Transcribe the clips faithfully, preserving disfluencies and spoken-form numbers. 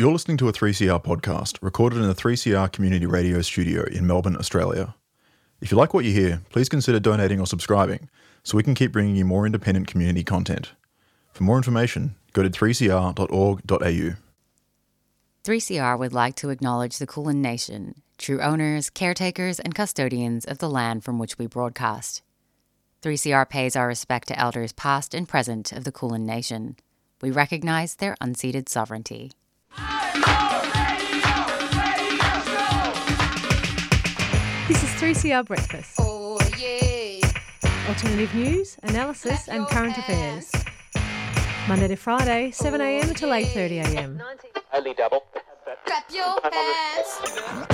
You're listening to a three C R podcast recorded in the three C R Community Radio studio in Melbourne, Australia. If you like what you hear, please consider donating or subscribing so we can keep bringing you more independent community content. For more information, go to three c r dot org dot a u. three C R would like to acknowledge the Kulin Nation, true owners, caretakers, and custodians of the land from which we broadcast. three C R pays our respect to elders past and present of the Kulin Nation. We recognise their unceded sovereignty. This is three C R Breakfast. Oh, yeah. Alternative news, analysis and current affairs. Monday to Friday, seven a m till eight thirty a m. Only double. Clap your hands.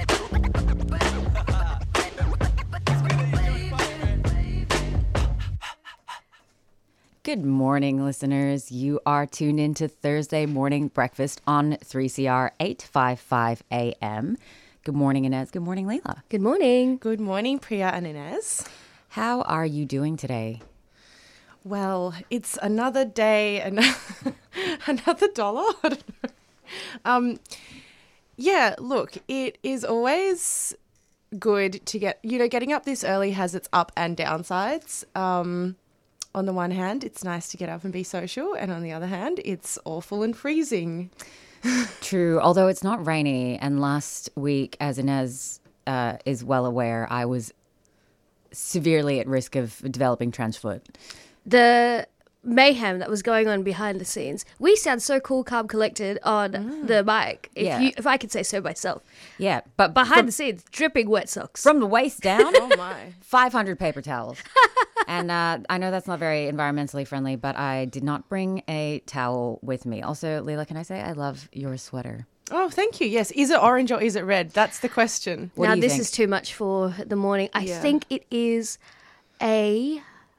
Good morning, listeners. You are tuned into Thursday Morning Breakfast on three C R eight fifty-five A M. Good morning, Inez. Good morning, Leila. Good morning. Good morning, Priya and Inez. How are you doing today? Well, it's another day and another dollar. I don't know. Um, yeah, look, it is always good to get, you know, getting up this early has its up and downsides. Um, on the one hand, it's nice to get up and be social, and on the other hand, it's awful and freezing. True, although it's not rainy. And last week, as Inez uh, is well aware, I was severely at risk of developing trench foot. The mayhem that was going on behind the scenes. We sound so cool, calm, collected on mm. the mic, if Yeah. you, if I could say so myself. Yeah, but Behind from, the scenes, dripping wet socks. from the waist down, Oh, my. five hundred paper towels. And uh, I know that's not very environmentally friendly, but I did not bring a towel with me. Also, Leila, can I say I love your sweater? Oh, thank you. Yes. Is it orange or is it red? That's the question. What now, do you this think? is too much for the morning. I Yeah. think it is a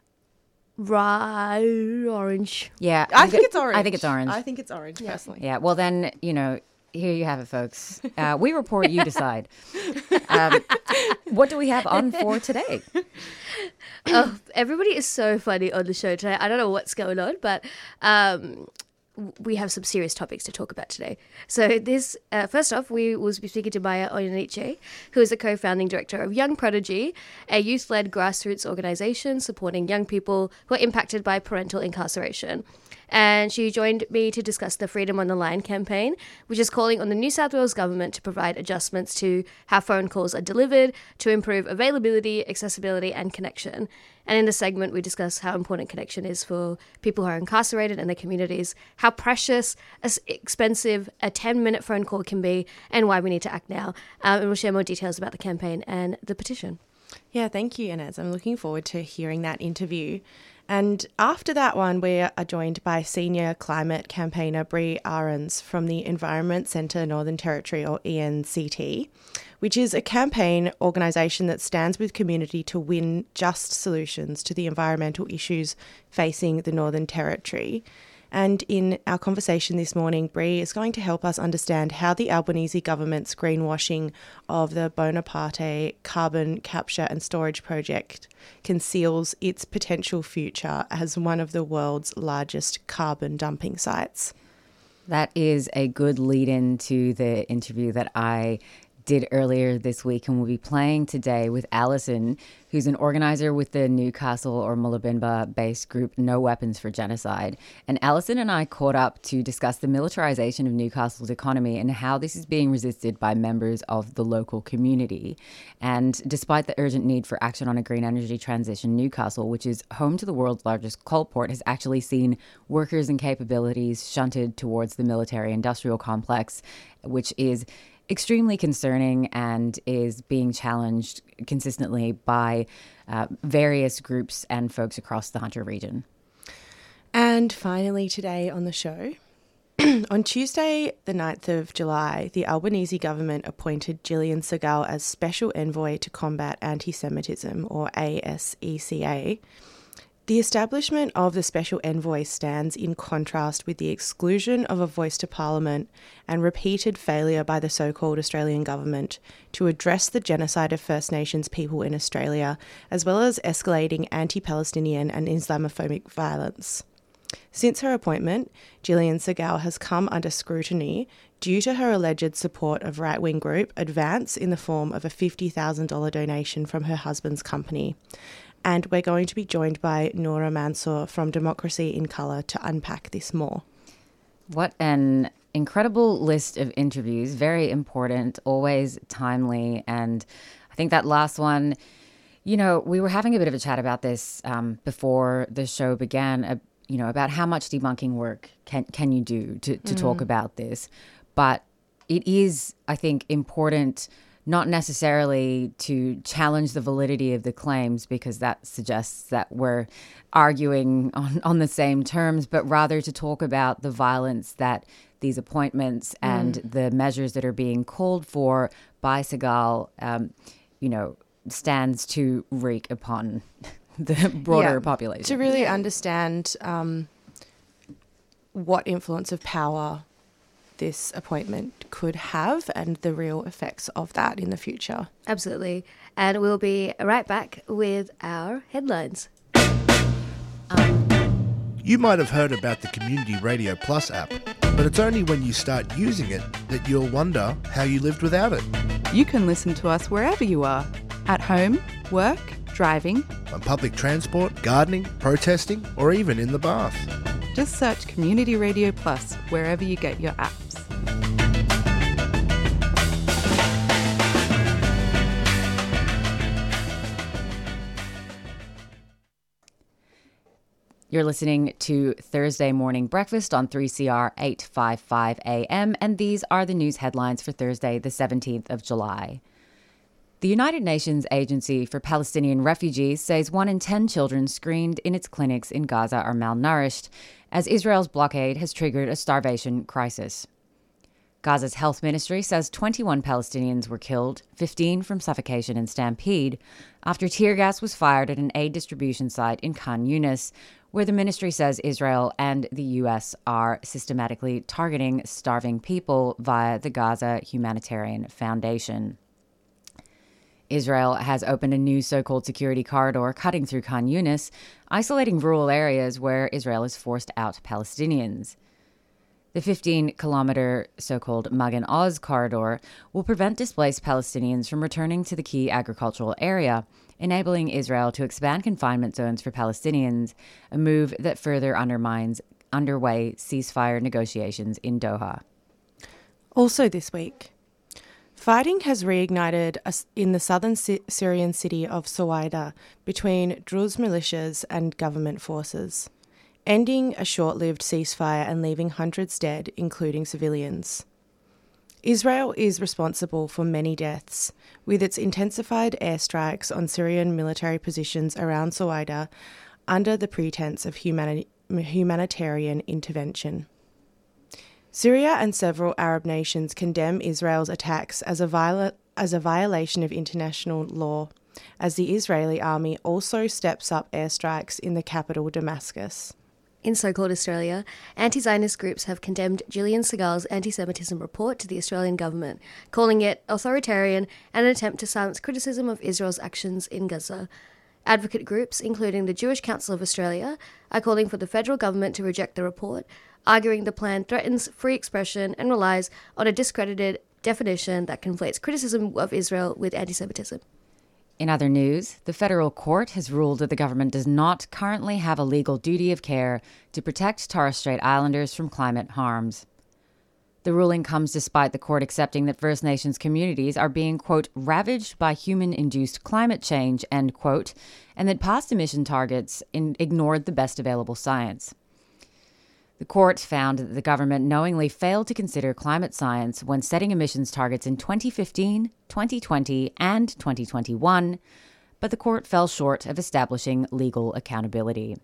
rye orange. Yeah, I think it's orange. I think it's orange. I think it's orange, personally. Yeah, well then, you know, here you have it, folks. Uh, we report, you decide. Um, what do we have on for today? Oh, everybody is so funny on the show today. I don't know what's going on, but um, we have some serious topics to talk about today. So this, uh, first off, we will be speaking to Maya Oyeniche, who is a co-founding director of Young Prodigy, a youth-led grassroots organisation supporting young people who are impacted by parental incarceration. And she joined me to discuss the Freedom on the Line campaign, which is calling on the New South Wales government to provide adjustments to how phone calls are delivered to improve availability, accessibility and connection. And in the segment, we discuss how important connection is for people who are incarcerated and their communities, how precious, as expensive a ten-minute phone call can be, and why we need to act now. Um, and we'll share more details about the campaign and the petition. Yeah, thank you, Inez. I'm looking forward to hearing that interview. And after that one, we are joined by senior climate campaigner Bree Ahrens from the Environment Centre Northern Territory, or E N C T, which is a campaign organisation that stands with community to win just solutions to the environmental issues facing the Northern Territory. And in our conversation this morning, Bree is going to help us understand how the Albanese government's greenwashing of the Bonaparte carbon capture and storage project conceals its potential future as one of the world's largest carbon dumping sites. That is a good lead-in to the interview that I did earlier this week, and we'll be playing today with Alison, who's an organizer with the Newcastle or Mullumbimba-based group No Weapons for Genocide. And Alison and I caught up to discuss the militarization of Newcastle's economy and how this is being resisted by members of the local community. And despite the urgent need for action on a green energy transition, Newcastle, which is home to the world's largest coal port, has actually seen workers and capabilities shunted towards the military-industrial complex, which is extremely concerning and is being challenged consistently by uh, various groups and folks across the Hunter region. And finally today on the show, on Tuesday the ninth of July, the Albanese government appointed Gillian Segal as Special Envoy to Combat Anti-Semitism, or A S E C A. The establishment of the Special Envoy stands in contrast with the exclusion of a voice to Parliament and repeated failure by the so-called Australian government to address the genocide of First Nations people in Australia, as well as escalating anti-Palestinian and Islamophobic violence. Since her appointment, Gillian Segal has come under scrutiny due to her alleged support of right-wing group Advance in the form of a fifty thousand dollars donation from her husband's company. And we're going to be joined by Noura Mansour from Democracy in Colour to unpack this more. What an incredible list of interviews, very important, always timely. And I think that last one, you know, we were having a bit of a chat about this um, before the show began, uh, you know, about how much debunking work can, can you do to, to mm. talk about this. But it is, I think, important not necessarily to challenge the validity of the claims, because that suggests that we're arguing on, on the same terms, but rather to talk about the violence that these appointments mm. and the measures that are being called for by Segal, um, you know, stands to wreak upon the broader yeah, population. To really understand um, what influence of power this appointment could have and the real effects of that in the future. Absolutely. And we'll be right back with our headlines. You might have heard about the Community Radio Plus app, but it's only when you start using it that you'll wonder how you lived without it. You can listen to us wherever you are, at home, work, driving, on public transport, gardening, protesting, or even in the bath. Just search Community Radio Plus wherever you get your apps. You're listening to Thursday Morning Breakfast on three C R eight fifty-five A M, and these are the news headlines for Thursday, the seventeenth of July. The United Nations Agency for Palestinian Refugees says one in ten children screened in its clinics in Gaza are malnourished, as Israel's blockade has triggered a starvation crisis. Gaza's health ministry says twenty-one Palestinians were killed, fifteen from suffocation and stampede, after tear gas was fired at an aid distribution site in Khan Yunis, where the ministry says Israel and the U S are systematically targeting starving people via the Gaza Humanitarian Foundation. Israel has opened a new so-called security corridor cutting through Khan Yunis, isolating rural areas where Israel has forced out Palestinians. The fifteen-kilometre so-called Magan Oz corridor will prevent displaced Palestinians from returning to the key agricultural area, enabling Israel to expand confinement zones for Palestinians, a move that further undermines underway ceasefire negotiations in Doha. Also this week, fighting has reignited in the southern Syrian city of Suwaida between Druze militias and government forces, ending a short-lived ceasefire and leaving hundreds dead, including civilians. Israel is responsible for many deaths, with its intensified airstrikes on Syrian military positions around Suwaida under the pretense of humani- humanitarian intervention. Syria and several Arab nations condemn Israel's attacks as a, viola- as a violation of international law, as the Israeli army also steps up airstrikes in the capital, Damascus. In so-called Australia, anti-Zionist groups have condemned Gillian Segal's anti-Semitism report to the Australian government, calling it authoritarian and an attempt to silence criticism of Israel's actions in Gaza. Advocate groups, including the Jewish Council of Australia, are calling for the federal government to reject the report, arguing the plan threatens free expression and relies on a discredited definition that conflates criticism of Israel with anti-Semitism. In other news, the federal court has ruled that the government does not currently have a legal duty of care to protect Torres Strait Islanders from climate harms. The ruling comes despite the court accepting that First Nations communities are being, quote, ravaged by human-induced climate change, end quote, and that past emission targets in- ignored the best available science. The court found that the government knowingly failed to consider climate science when setting emissions targets in twenty fifteen, twenty twenty, and twenty twenty-one, but the court fell short of establishing legal accountability.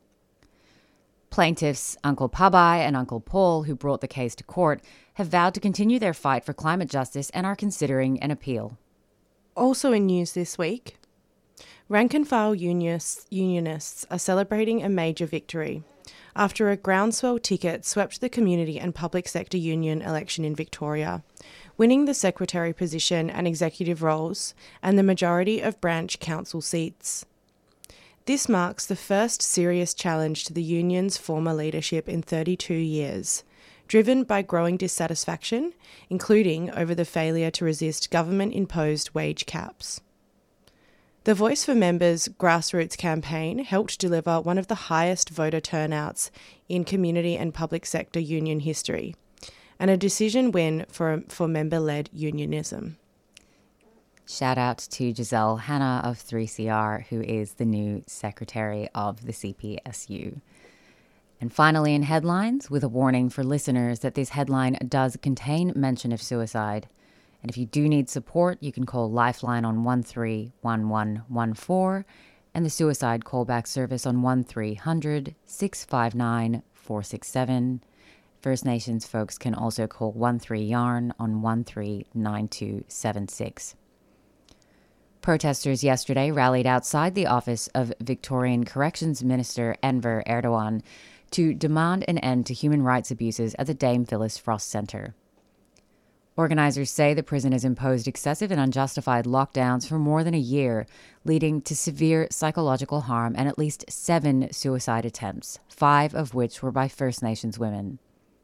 Plaintiffs Uncle Pabai and Uncle Paul, who brought the case to court, have vowed to continue their fight for climate justice and are considering an appeal. Also in news this week, rank-and-file unionists, unionists are celebrating a major victory after a groundswell ticket swept the community and public sector union election in Victoria, winning the secretary position and executive roles and the majority of branch council seats. This marks the first serious challenge to the union's former leadership in thirty-two years, driven by growing dissatisfaction, including over the failure to resist government-imposed wage caps. The Voice for Members grassroots campaign helped deliver one of the highest voter turnouts in community and public sector union history, and a decision win for, for member-led unionism. Shout out to Giselle Hanna of three C R, who is the new secretary of the C P S U. And finally, in headlines, with a warning for listeners that this headline does contain mention of suicide. And if you do need support, you can call Lifeline on one three one one one four and the suicide callback service on one three hundred six five nine four six seven. First Nations folks can also call one three yarn on one three nine two seven six. Protesters yesterday rallied outside the office of Victorian Corrections Minister Enver Erdogan to demand an end to human rights abuses at the Dame Phyllis Frost Centre. Organisers say the prison has imposed excessive and unjustified lockdowns for more than a year, leading to severe psychological harm and at least seven suicide attempts, five of which were by First Nations women.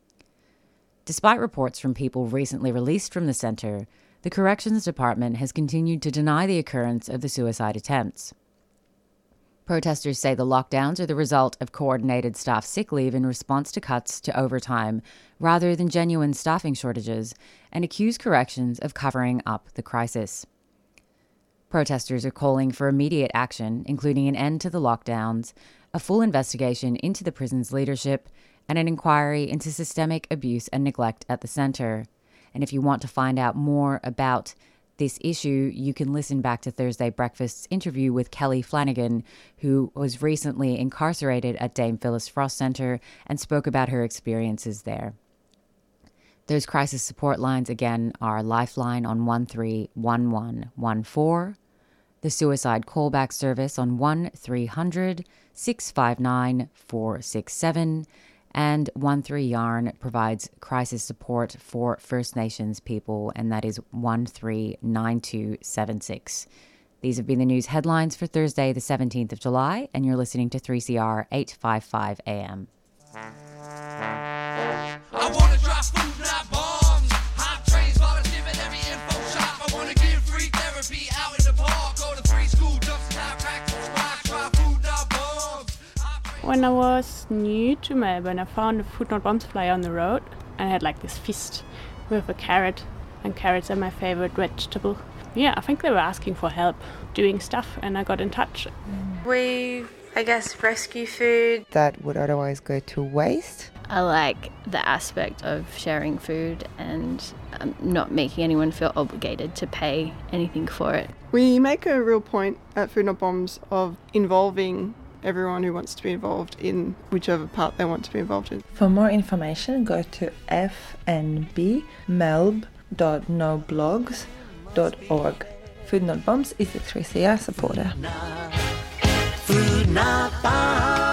Despite reports from people recently released from the centre, the Corrections Department has continued to deny the occurrence of the suicide attempts. Protesters say the lockdowns are the result of coordinated staff sick leave in response to cuts to overtime, rather than genuine staffing shortages, and accuse corrections of covering up the crisis. Protesters are calling for immediate action, including an end to the lockdowns, a full investigation into the prison's leadership, and an inquiry into systemic abuse and neglect at the centre. And if you want to find out more about this issue, you can listen back to Thursday Breakfast's interview with Kelly Flanagan, who was recently incarcerated at Dame Phyllis Frost Centre and spoke about her experiences there. Those crisis support lines, again, are Lifeline on one three one one one four, the Suicide Callback Service on one three hundred six five nine four six seven, and one three yarn provides crisis support for First Nations people, and that is one three nine two seven six. These have been the news headlines for Thursday, the seventeenth of July, and you're listening to three C R eight fifty-five A M. I want to drop food, not bombs. Hot trains, volunteer at every info shop. I want to give free therapy out in the park. Go to free school, dumps, time practice, rock, try food, not bombs. When I was new to Melbourne, I found a Food Not Bombs flyer on the road, and I had like this fist with a carrot, and carrots are my favorite vegetable. Yeah, I think they were asking for help doing stuff, and I got in touch. We, I guess, rescue food that would otherwise go to waste. I like the aspect of sharing food and um, not making anyone feel obligated to pay anything for it. We make a real point at Food Not Bombs of involving everyone who wants to be involved in whichever part they want to be involved in. For more information, go to f n b melb dot no blogs dot org. Food Not Bombs is a three C R supporter. Food Not Bombs.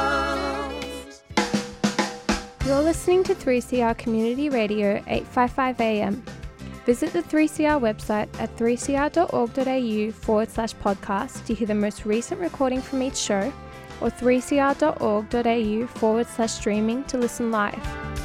You're listening to three C R Community Radio eight fifty-five A M. Visit the three C R website at three c r dot org dot a u forward slash podcast to hear the most recent recording from each show, or three c r dot org dot a u forward slash streaming to listen live.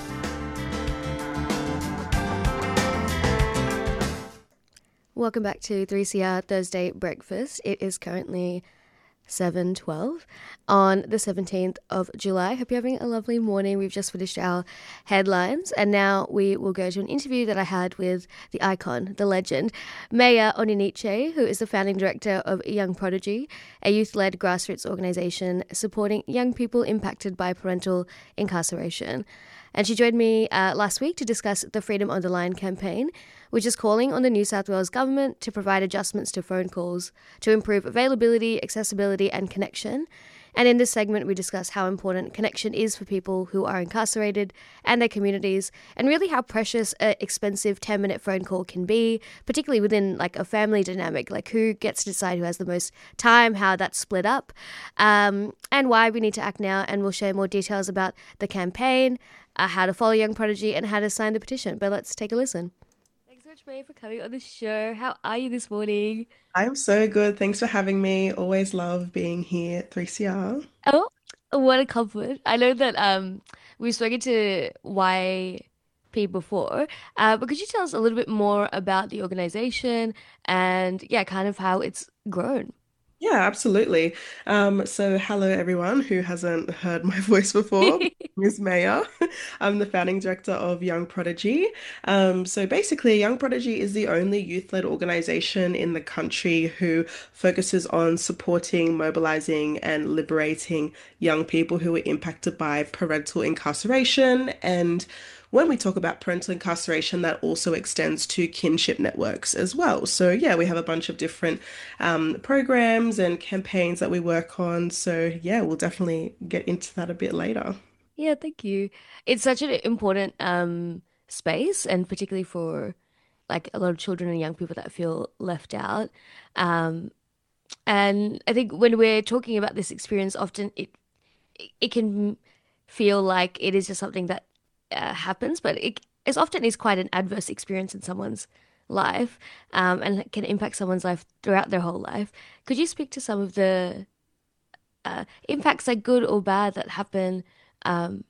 Welcome back to three C R Thursday Breakfast. It is currently seven twelve on the seventeenth of July. Hope you're having a lovely morning. We've just finished our headlines, and now we will go to an interview that I had with the icon, the legend, Maya Oniniche, who is the founding director of Young Prodigy, a youth-led grassroots organisation supporting young people impacted by parental incarceration. And she joined me uh, last week to discuss the Freedom on the Line campaign, which is calling on the New South Wales government to provide adjustments to phone calls to improve availability, accessibility and connection. And in this segment, we discuss how important connection is for people who are incarcerated and their communities, and really how precious an expensive ten-minute phone call can be, particularly within like a family dynamic, like who gets to decide who has the most time, how that's split up, um, and why we need to act now. And we'll share more details about the campaign, uh, how to follow Young Prodigy, and how to sign the petition. But let's take a listen. Thanks so much, Maya, for coming on the show. How are you this morning? I'm so good. Thanks for having me. Always love being here at three C R. Oh, what a compliment. I know that um, we've spoken to why P before, uh, but could you tell us a little bit more about the organization and, yeah, kind of how it's grown? Yeah, absolutely. Um, so hello everyone who hasn't heard my voice before. My name is Maya. I'm the founding director of Young Prodigy. Um, so basically, Young Prodigy is the only youth-led organization in the country who focuses on supporting, mobilizing, and liberating young people who are impacted by parental incarceration. And when we talk about parental incarceration, that also extends to kinship networks as well. So yeah, we have a bunch of different um, programs and campaigns that we work on. So yeah, we'll definitely get into that a bit later. Yeah, thank you. It's such an important um, space, and particularly for like a lot of children and young people that feel left out. Um, and I think when we're talking about this experience, often it it can feel like it is just something that uh, happens, but it as often is quite an adverse experience in someone's life, um, and it can impact someone's life throughout their whole life. Could you speak to some of the uh, impacts, like good or bad, that happen um,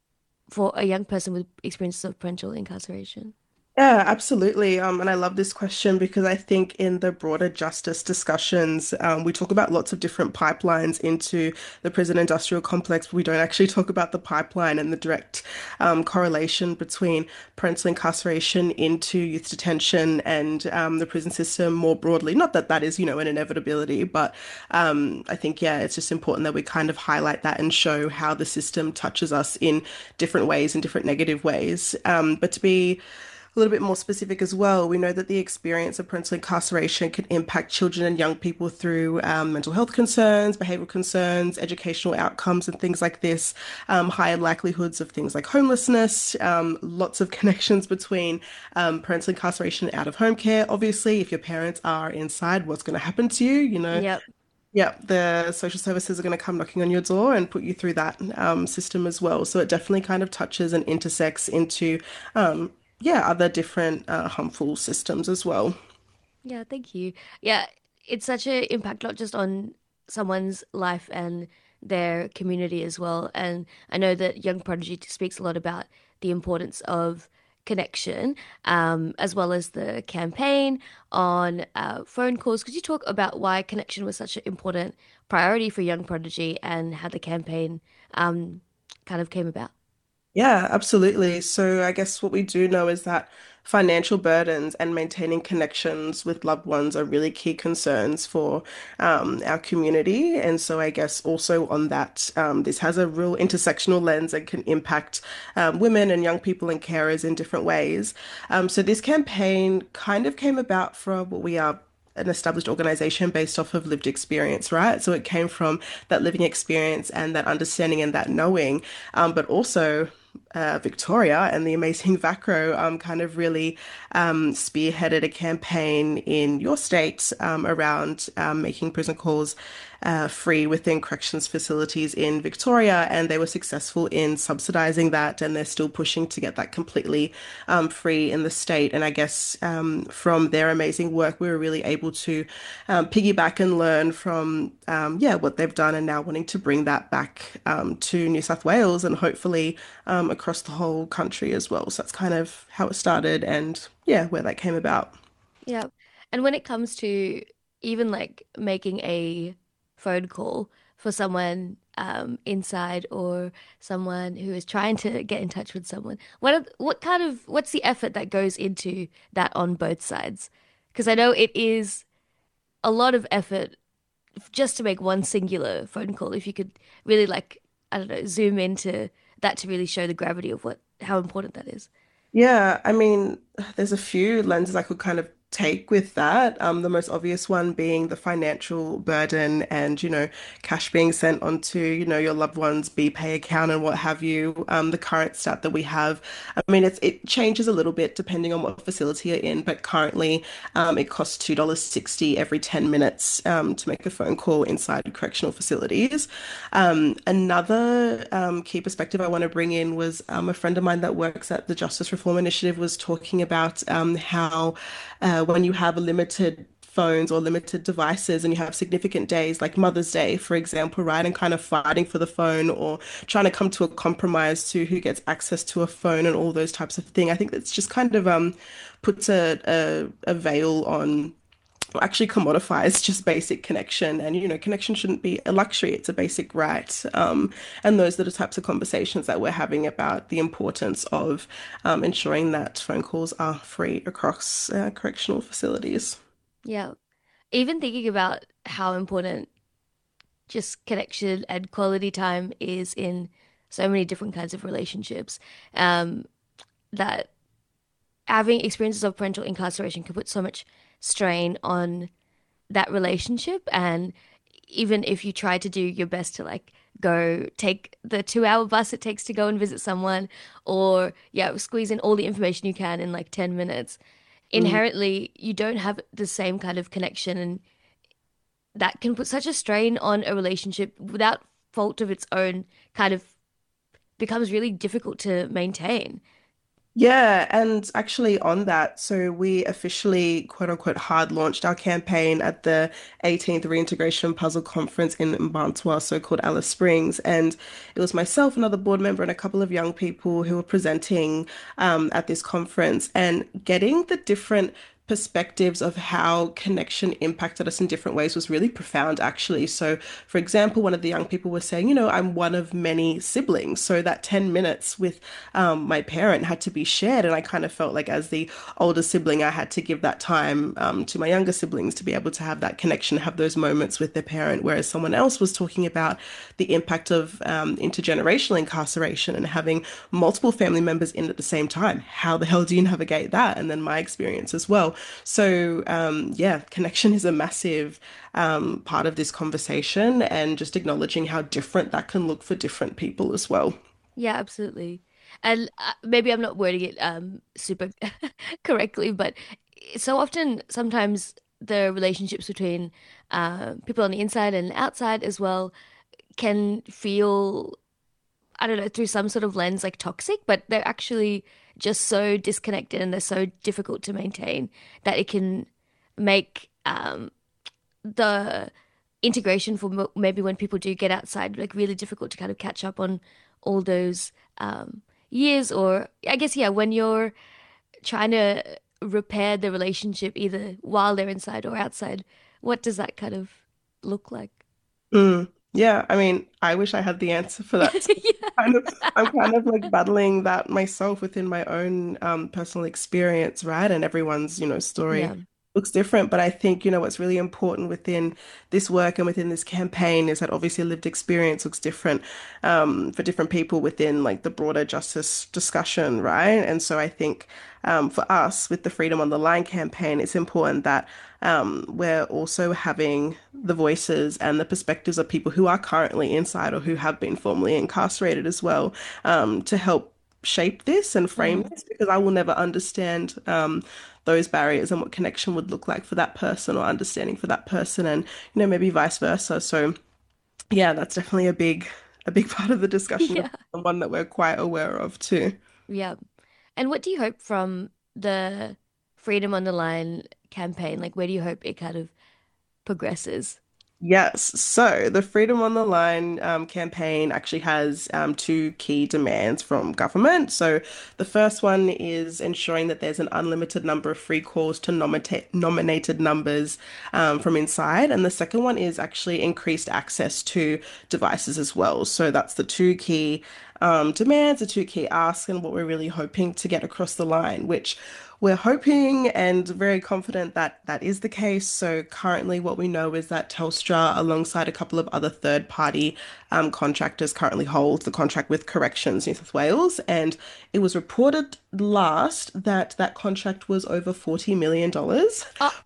for a young person with experiences of parental incarceration? Yeah, absolutely. Um, and I love this question because I think in the broader justice discussions, um, we talk about lots of different pipelines into the prison industrial complex, but we don't actually talk about the pipeline and the direct um, correlation between parental incarceration into youth detention and um, the prison system more broadly. Not that that is, you know, an inevitability, but um, I think, yeah, it's just important that we kind of highlight that and show how the system touches us in different ways, in different negative ways. Um, but to be a little bit more specific as well, we know that the experience of parental incarceration can impact children and young people through um, mental health concerns, behavioral concerns, educational outcomes, and things like this, um, higher likelihoods of things like homelessness, um, lots of connections between um, parental incarceration and out-of-home care. Obviously, if your parents are inside, what's going to happen to you, you know? Yep. Yeah, the social services are going to come knocking on your door and put you through that um, system as well. So it definitely kind of touches and intersects into um, yeah, other different uh, harmful systems as well. Yeah, thank you. Yeah, it's such an impact not just on someone's life and their community as well. And I know that Young Prodigy speaks a lot about the importance of connection, um, as well as the campaign on uh, phone calls. Could you talk about why connection was such an important priority for Young Prodigy and how the campaign um, kind of came about? Yeah, absolutely. So I guess what we do know is that financial burdens and maintaining connections with loved ones are really key concerns for um, our community. And so I guess also on that, um, this has a real intersectional lens and can impact um, women and young people and carers in different ways. Um, so this campaign kind of came about from what we are an established organization based off of lived experience, right? So it came from that living experience and that understanding and that knowing, um, but also uh, Victoria and the amazing VACRO um, kind of really um, spearheaded a campaign in your state um, around um, making prison calls uh, free within corrections facilities in Victoria, and they were successful in subsidizing that, and they're still pushing to get that completely um, free in the state. And I guess um, from their amazing work, we were really able to um, piggyback and learn from um, yeah what they've done, and now wanting to bring that back um, to New South Wales and hopefully um, across the whole country as well. So that's kind of how it started, and yeah, where that came about. Yeah. And when it comes to even like making a phone call for someone um, inside or someone who is trying to get in touch with someone, what are, what kind of what's the effort that goes into that on both sides? Because I know it is a lot of effort just to make one singular phone call. If you could really like, I don't know, zoom into that to really show the gravity of what how important that is. Yeah, I mean, there's a few lenses I could kind of take with that. Um, the most obvious one being the financial burden and, you know, cash being sent onto, you know, your loved one's BPay account and what have you. Um, the current stat that we have, I mean, it's, it changes a little bit depending on what facility you're in, but currently um, it costs two dollars sixty every ten minutes um, to make a phone call inside correctional facilities. Um, another um, key perspective I want to bring in was um, a friend of mine that works at the Justice Reform Initiative was talking about um, how uh, when you have a limited phones or limited devices, and you have significant days like Mother's Day, for example, right? And kind of fighting for the phone or trying to come to a compromise to who gets access to a phone and all those types of things. I think that's just kind of um puts a, a, a veil on, or actually commodifies just basic connection. And, you know, connection shouldn't be a luxury, it's a basic right. Um, and those are the types of conversations that we're having about the importance of um, ensuring that phone calls are free across uh, correctional facilities. Yeah. Even thinking about how important just connection and quality time is in so many different kinds of relationships, um, that having experiences of parental incarceration can put so much strain on that relationship. And even if you try to do your best to like go take the two hour bus it takes to go and visit someone, or yeah, squeeze in all the information you can in like ten minutes, inherently you don't have the same kind of connection, and that can put such a strain on a relationship without fault of its own, kind of becomes really difficult to maintain. Yeah, and actually on that, so we officially quote unquote hard launched our campaign at the eighteenth Reintegration Puzzle Conference in Mparntwe, so called Alice Springs. And it was myself, another board member, and a couple of young people who were presenting um, at this conference, and getting the different perspectives of how connection impacted us in different ways was really profound, actually. So, for example, one of the young people was saying, you know, I'm one of many siblings, so that ten minutes with um, my parent had to be shared. And I kind of felt like as the older sibling, I had to give that time um, to my younger siblings to be able to have that connection, have those moments with their parent. Whereas someone else was talking about the impact of um, intergenerational incarceration and having multiple family members in at the same time. How the hell do you navigate that? And then my experience as well. So um, yeah, connection is a massive um, part of this conversation, and just acknowledging how different that can look for different people as well. Yeah, absolutely. And uh, maybe I'm not wording it um, super correctly, but so often, sometimes the relationships between uh, people on the inside and outside as well can feel, I don't know, through some sort of lens like toxic, but they're actually just so disconnected and they're so difficult to maintain that it can make um, the integration for mo- maybe when people do get outside like really difficult to kind of catch up on all those um, years. Or I guess, yeah, when you're trying to repair the relationship either while they're inside or outside, what does that kind of look like? Mm. Yeah, I mean, I wish I had the answer for that. Yeah. Kind of, I'm kind of like battling that myself within my own um, personal experience, right? And everyone's, you know, story Yeah. looks different. But I think, you know, what's really important within this work and within this campaign is that obviously lived experience looks different um, for different people within like the broader justice discussion, right? And so I think um, for us with the Freedom on the Line campaign, it's important that um, we're also having the voices and the perspectives of people who are currently inside or who have been formerly incarcerated as well, um, to help shape this and frame this, because I will never understand um, those barriers and what connection would look like for that person, or understanding for that person, and you know, maybe vice versa. So yeah, that's definitely a big a big part of the discussion, Yeah. and one that we're quite aware of too. Yeah. And what do you hope from the Freedom on the Line campaign? Like, where do you hope it kind of progresses? Yes, so the Freedom on the Line um, campaign actually has um, two key demands from government. So the first one is ensuring that there's an unlimited number of free calls to nomita- nominated numbers um, from inside. And the second one is actually increased access to devices as well. So that's the two key um, demands, the two key asks, and what we're really hoping to get across the line, which we're hoping and very confident that that is the case. So currently what we know is that Telstra, alongside a couple of other third-party um, contractors, currently holds the contract with Corrections New South Wales. And it was reported last that that contract was over forty million dollars,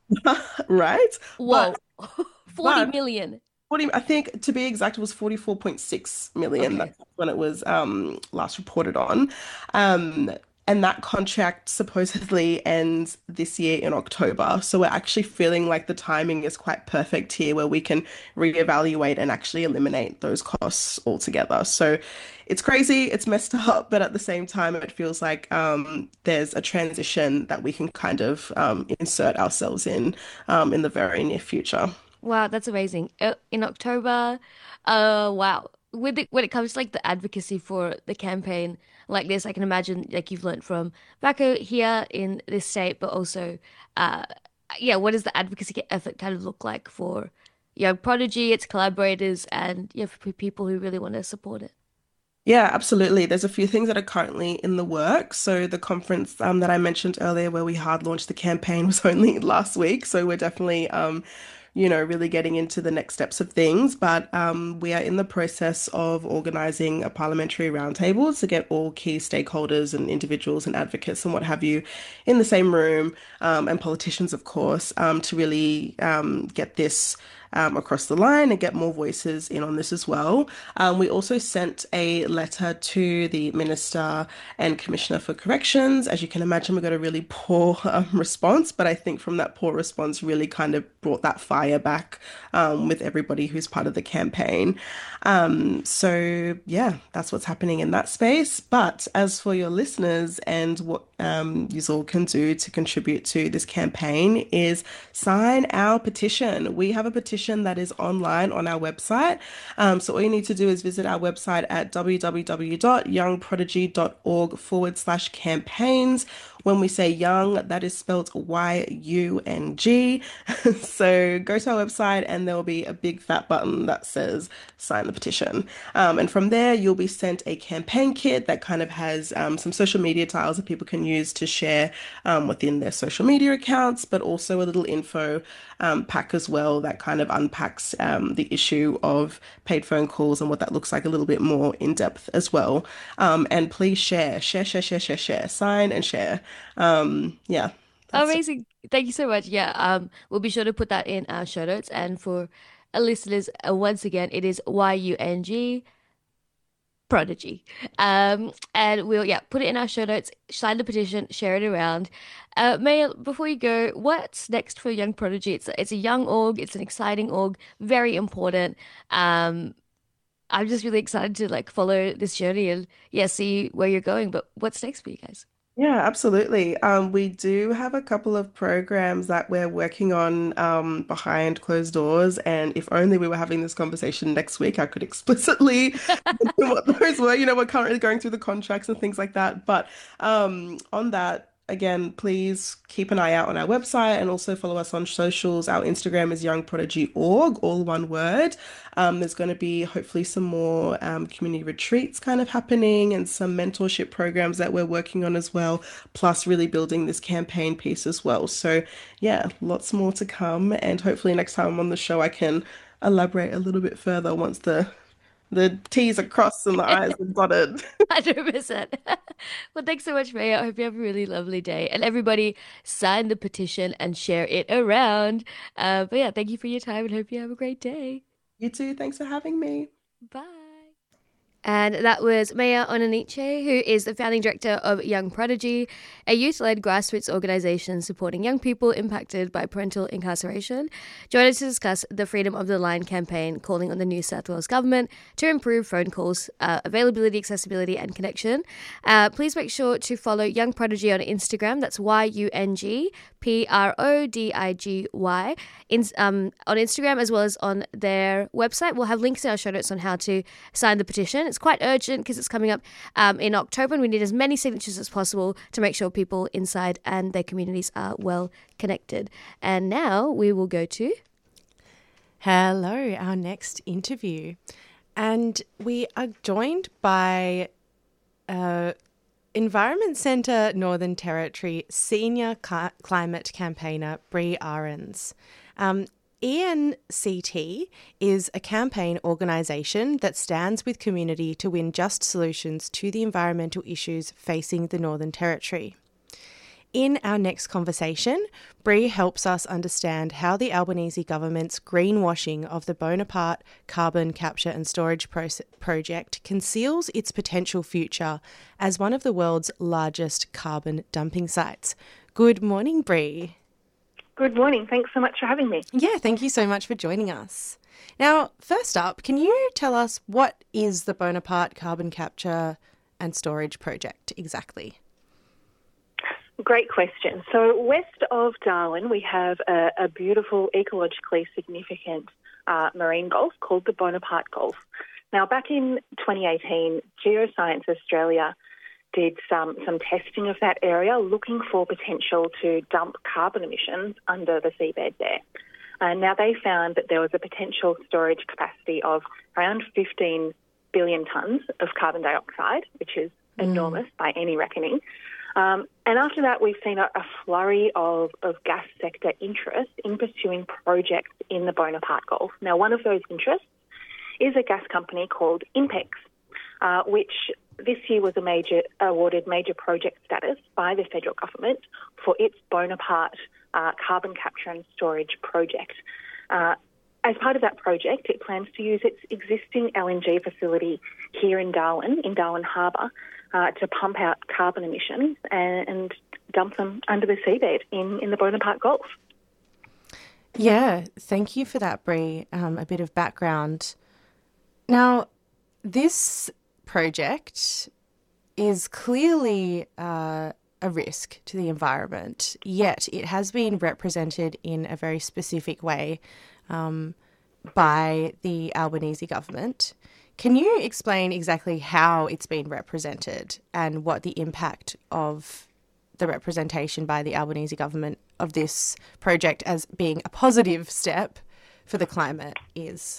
right? Whoa, But, forty but million. forty, I think to be exact, it was forty-four point six million. Okay. That's when it was um, last reported on. Um, And that contract supposedly ends this year in October. So we're actually feeling like the timing is quite perfect here where we can reevaluate and actually eliminate those costs altogether. So it's crazy, it's messed up, but at the same time, it feels like um, there's a transition that we can kind of um, insert ourselves in um, in the very near future. Wow, that's amazing. Uh, in October, uh, wow. With it, when it comes to like the advocacy for the campaign like this, I can imagine like you've learned from back out here in this state, but also, uh, yeah, what does the advocacy effort kind of look like for Young Prodigy, its collaborators, and yeah, for people who really want to support it? Yeah, absolutely. There's a few things that are currently in the works. So the conference um, that I mentioned earlier, where we hard launched the campaign, was only last week. So we're definitely um, you know, really getting into the next steps of things. But um, we are in the process of organising a parliamentary roundtable to get all key stakeholders and individuals and advocates and what have you in the same room, um, and politicians, of course, um, to really um, get this Um, across the line and get more voices in on this as well. Um, we also sent a letter to the Minister and Commissioner for Corrections. As you can imagine, we got a really poor um, response, but I think from that poor response really kind of brought that fire back um, with everybody who's part of the campaign. Um, so yeah, that's what's happening in that space. But as for your listeners and what um, you all can do to contribute to this campaign is sign our petition. We have a petition that is online on our website. Um, so all you need to do is visit our website at www.youngprodigy.org forward slash campaigns. When we say young, that is spelled Y U N G. So go to our website and there will be a big fat button that says sign the petition. Um, and from there, you'll be sent a campaign kit that kind of has um, some social media tiles that people can use to share um, within their social media accounts, but also a little info um, pack as well that kind of unpacks um, the issue of paid phone calls and what that looks like a little bit more in depth as well. Um, and please share, share, share, share, share, share, sign and share. Um, yeah. Amazing. Thank you so much. Yeah, um, we'll be sure to put that in our show notes. And for our listeners, uh, once again, it is Y U N G Prodigy. Um, and we'll, yeah, put it in our show notes, sign the petition, share it around. Uh, Maya, before you go, what's next for Young Prodigy? It's, it's a young org. It's an exciting org, very important. Um, I'm just really excited to like follow this journey and yeah, see where you're going. But what's next for you guys? Yeah, absolutely. Um, we do have a couple of programs that we're working on um, behind closed doors. And if only we were having this conversation next week, I could explicitly what those were. You know, we're currently going through the contracts and things like that. But um, on that, again, please keep an eye out on our website and also follow us on socials. Our Instagram is Young Prodigy Org, all one word. Um, there's going to be hopefully some more um, community retreats kind of happening and some mentorship programs that we're working on as well, plus really building this campaign piece as well. So yeah, lots more to come. And hopefully next time I'm on the show, I can elaborate a little bit further once the The T's are crossed and the I's are dotted. one hundred percent. Well, thanks so much, Maya. I hope you have a really lovely day. And everybody, sign the petition and share it around. Uh, but yeah, thank you for your time and hope you have a great day. You too. Thanks for having me. Bye. And that was Maya Onaniche, who is the founding director of Young Prodigy, a youth-led grassroots organisation supporting young people impacted by parental incarceration. Join us to discuss the Freedom of the Line campaign, calling on the New South Wales government to improve phone calls, uh, availability, accessibility and connection. Uh, please make sure to follow Young Prodigy on Instagram. That's Y U N G P R O D I G Y in, um, on Instagram, as well as on their website. We'll have links in our show notes on how to sign the petition. It's quite urgent because it's coming up um, in October and we need as many signatures as possible to make sure people inside and their communities are well connected. And now we will go to... Hello, our next interview. And we are joined by uh, Environment Centre Northern Territory Senior Cl- Climate Campaigner Bree Ahrens. Um, E N C T is a campaign organisation that stands with community to win just solutions to the environmental issues facing the Northern Territory. in our next conversation, Bree helps us understand how the Albanese government's greenwashing of the Bonaparte carbon capture and storage pro- project conceals its potential future as one of the world's largest carbon dumping sites. Good morning, Bree. Good morning. Thanks so much for having me. Yeah, thank you so much for joining us. Now, first up, can you tell us what is the Bonaparte carbon capture and storage project exactly? Great question. So west of Darwin, we have a, a beautiful, ecologically significant uh, marine gulf called the Bonaparte Gulf. Now, back in twenty eighteen, Geoscience Australia did some, some testing of that area, looking for potential to dump carbon emissions under the seabed there. And now they found that there was a potential storage capacity of around fifteen billion tonnes of carbon dioxide, which is mm. enormous by any reckoning. Um, and after that, we've seen a, a flurry of, of gas sector interest in pursuing projects in the Bonaparte Gulf. Now, one of those interests is a gas company called INPEX, uh, which this year was a major awarded major project status by the federal government for its Bonaparte uh, carbon capture and storage project. Uh, as part of that project, it plans to use its existing L N G facility here in Darwin, in Darwin Harbour, Uh, to pump out carbon emissions and, and dump them under the seabed in, in the Bonaparte Gulf. Yeah, thank you for that, Bree. Um, a bit of background. Now, this project is clearly uh, a risk to the environment, yet it has been represented in a very specific way um, by the Albanese government. Can you explain exactly how it's been represented and what the impact of the representation by the Albanese government of this project as being a positive step for the climate is?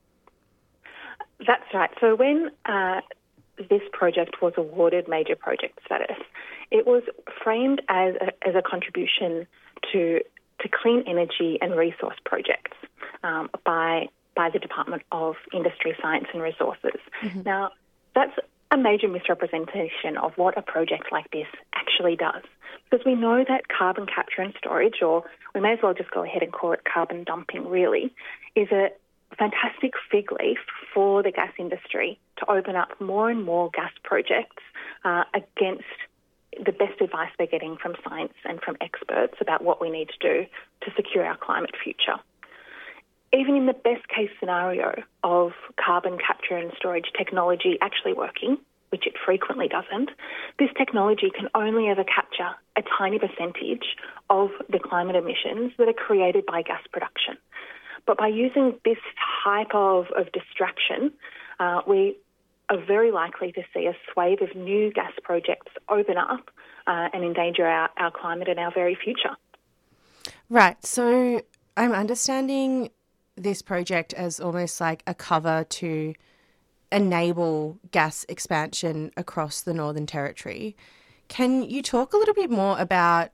That's right. So when uh, this project was awarded major project status, it was framed as a, as a contribution to to clean energy and resource projects um, by by the Department of Industry, Science and Resources. Mm-hmm. Now, that's a major misrepresentation of what a project like this actually does, because we know that carbon capture and storage, or we may as well just go ahead and call it carbon dumping really, is a fantastic fig leaf for the gas industry to open up more and more gas projects uh, against the best advice they're getting from science and from experts about what we need to do to secure our climate future. Even in the best case scenario of carbon capture and storage technology actually working, which it frequently doesn't, this technology can only ever capture a tiny percentage of the climate emissions that are created by gas production. But by using this type of, of distraction, uh, we are very likely to see a swathe of new gas projects open up uh, and endanger our, our climate and our very future. Right. So I'm understanding this project as almost like a cover to enable gas expansion across the Northern Territory. Can you talk a little bit more about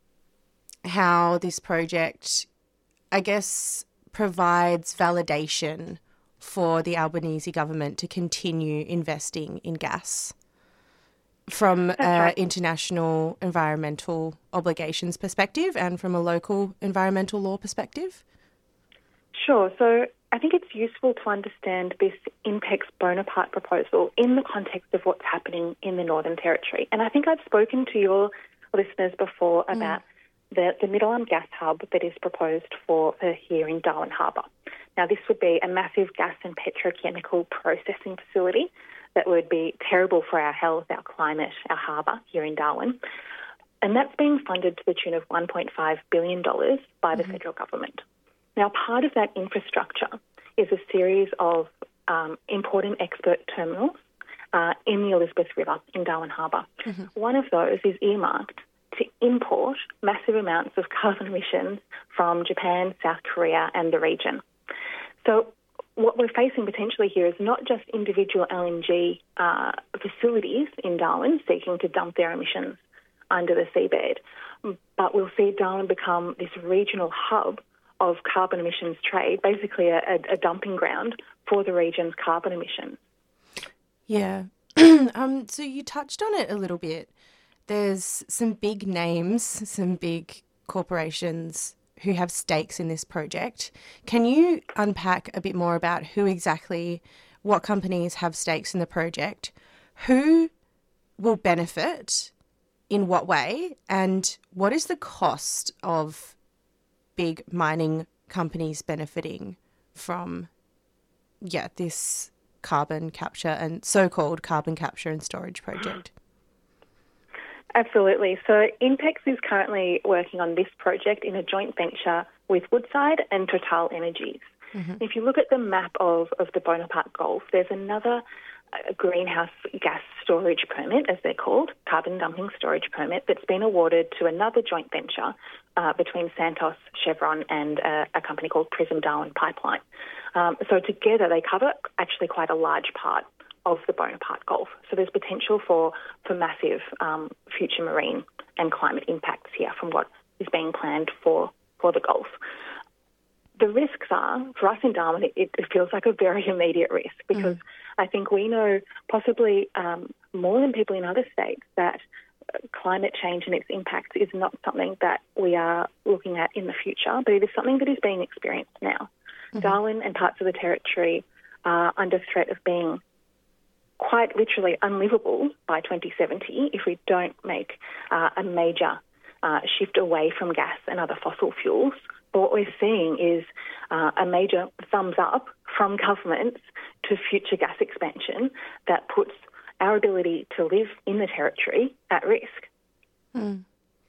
how this project, I guess, provides validation for the Albanese government to continue investing in gas from an right. international environmental obligations perspective and from a local environmental law perspective? Sure. So I think it's useful to understand this INPEX Bonaparte proposal in the context of what's happening in the Northern Territory. And I think I've spoken to your listeners before mm. about the, the Middle Arm gas hub that is proposed for, for here in Darwin Harbour. Now, this would be a massive gas and petrochemical processing facility that would be terrible for our health, our climate, our harbour here in Darwin. And that's being funded to the tune of one point five billion dollars by the mm-hmm. federal government. Now, part of that infrastructure is a series of um, important export terminals uh, in the Elizabeth River in Darwin Harbour. Mm-hmm. One of those is earmarked to import massive amounts of carbon emissions from Japan, South Korea and the region. So what we're facing potentially here is not just individual L N G uh, facilities in Darwin seeking to dump their emissions under the seabed, but we'll see Darwin become this regional hub of carbon emissions trade, basically a, a, a dumping ground for the region's carbon emissions. Yeah. um, so you touched on it a little bit. there's some big names, some big corporations who have stakes in this project. Can you unpack a bit more about who exactly, what companies have stakes in the project, who will benefit in what way, and what is the cost of big mining companies benefiting from, yeah, this carbon capture and so-called carbon capture and storage project? Absolutely. So INPEX is currently working on this project in a joint venture with Woodside and Total Energies. Mm-hmm. If you look at the map of, of the Bonaparte Gulf, there's another uh, greenhouse gas storage permit, as they're called, carbon dumping storage permit, that's been awarded to another joint venture uh, between Santos, Chevron and uh, a company called Prism Darwin Pipeline. Um, so together they cover actually quite a large part of the Bonaparte Gulf. So there's potential for, for massive um, future marine and climate impacts here from what is being planned for, for the Gulf. The risks are, for us in Darwin, it, it feels like a very immediate risk because mm. I think we know possibly um, more than people in other states that climate change and its impacts is not something that we are looking at in the future, but it is something that is being experienced now. Mm-hmm. Darwin and parts of the territory are under threat of being quite literally unlivable by twenty seventy if we don't make uh, a major uh, shift away from gas and other fossil fuels. But what we're seeing is uh, a major thumbs up from governments to future gas expansion that puts our ability to live in the territory at risk. Mm.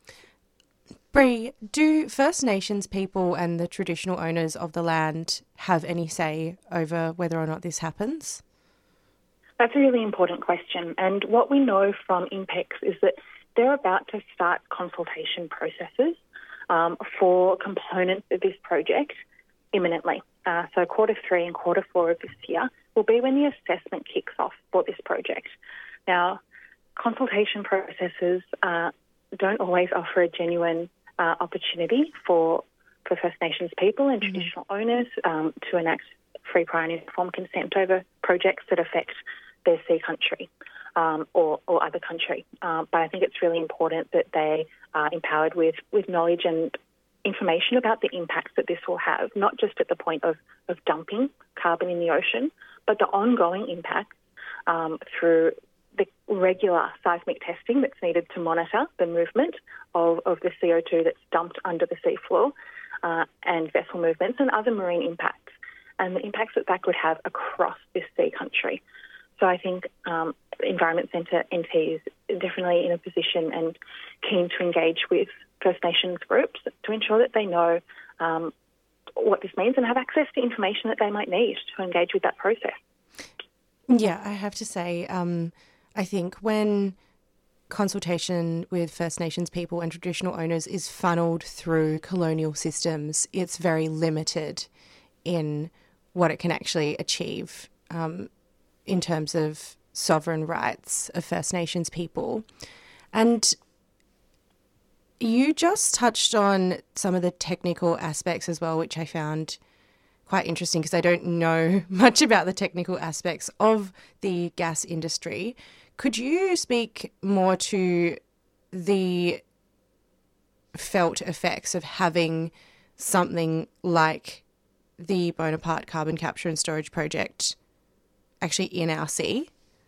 Bree, do First Nations people and the traditional owners of the land have any say over whether or not this happens? That's a really important question. And what we know from INPEX is that they're about to start consultation processes um, for components of this project imminently. Uh, so quarter three and quarter four of this year will be when the assessment kicks off for this project. Now, consultation processes uh, don't always offer a genuine uh, opportunity for, for First Nations people and mm-hmm. traditional owners um, to enact free, prior and informed consent over projects that affect their sea country um, or, or other country. Uh, but I think it's really important that they are empowered with, with knowledge and information about the impacts that this will have, not just at the point of, of dumping carbon in the ocean, but the ongoing impacts um, through the regular seismic testing that's needed to monitor the movement of, of the C O two that's dumped under the seafloor uh, and vessel movements and other marine impacts, and the impacts that that could have across this sea country. So I think um, the Environment Centre N T is definitely in a position and keen to engage with First Nations groups to ensure that they know um, what this means and have access to information that they might need to engage with that process. Yeah, I have to say, um, I think when consultation with First Nations people and traditional owners is funneled through colonial systems, it's very limited in what it can actually achieve um, in terms of sovereign rights of First Nations people. And you just touched on some of the technical aspects as well, which I found quite interesting because I don't know much about the technical aspects of the gas industry. Could you speak more to the felt effects of having something like the Bonaparte Carbon Capture and Storage Project actually in our sea?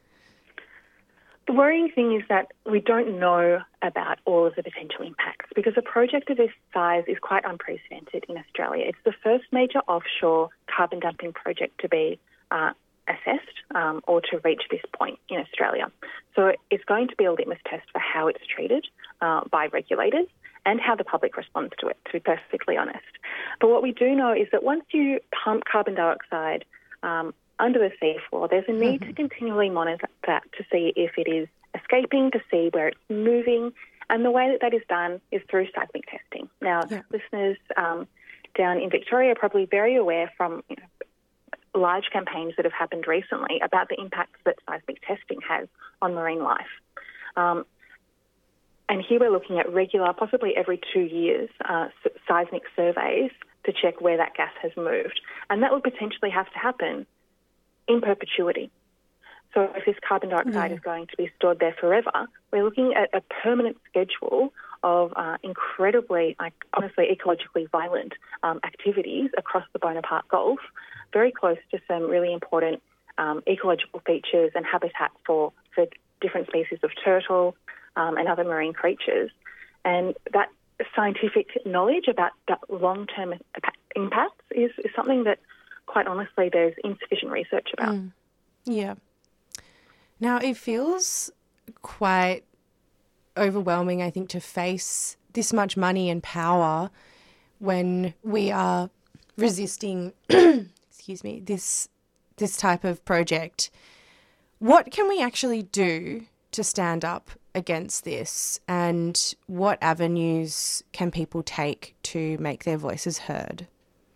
The worrying thing is that we don't know about all of the potential impacts because a project of this size is quite unprecedented in Australia. It's the first major offshore carbon dumping project to be uh, assessed um, or to reach this point in Australia. So it's going to be a litmus test for how it's treated uh, by regulators and how the public responds to it, to be perfectly honest. But what we do know is that once you pump carbon dioxide um, under the seafloor, there's a need mm-hmm. to continually monitor that to see if it is escaping, to see where it's moving, and the way that that is done is through seismic testing. Now, yeah. listeners um, down in Victoria are probably very aware from you know, large campaigns that have happened recently about the impacts that seismic testing has on marine life. Um, and here we're looking at regular, possibly every two years, uh, seismic surveys to check where that gas has moved. And that would potentially have to happen in perpetuity. So if this carbon dioxide Yeah. is going to be stored there forever, we're looking at a permanent schedule of uh, incredibly, like, honestly, ecologically violent um, activities across the Bonaparte Gulf, very close to some really important um, ecological features and habitat for, for different species of turtle um, and other marine creatures. And that scientific knowledge about that long-term impacts is, is something that, quite honestly, there's insufficient research about. Mm. Yeah. Now, it feels quite overwhelming, I think, to face this much money and power when we are resisting, excuse me, this this type of project. What can we actually do to stand up against this, and what avenues can people take to make their voices heard?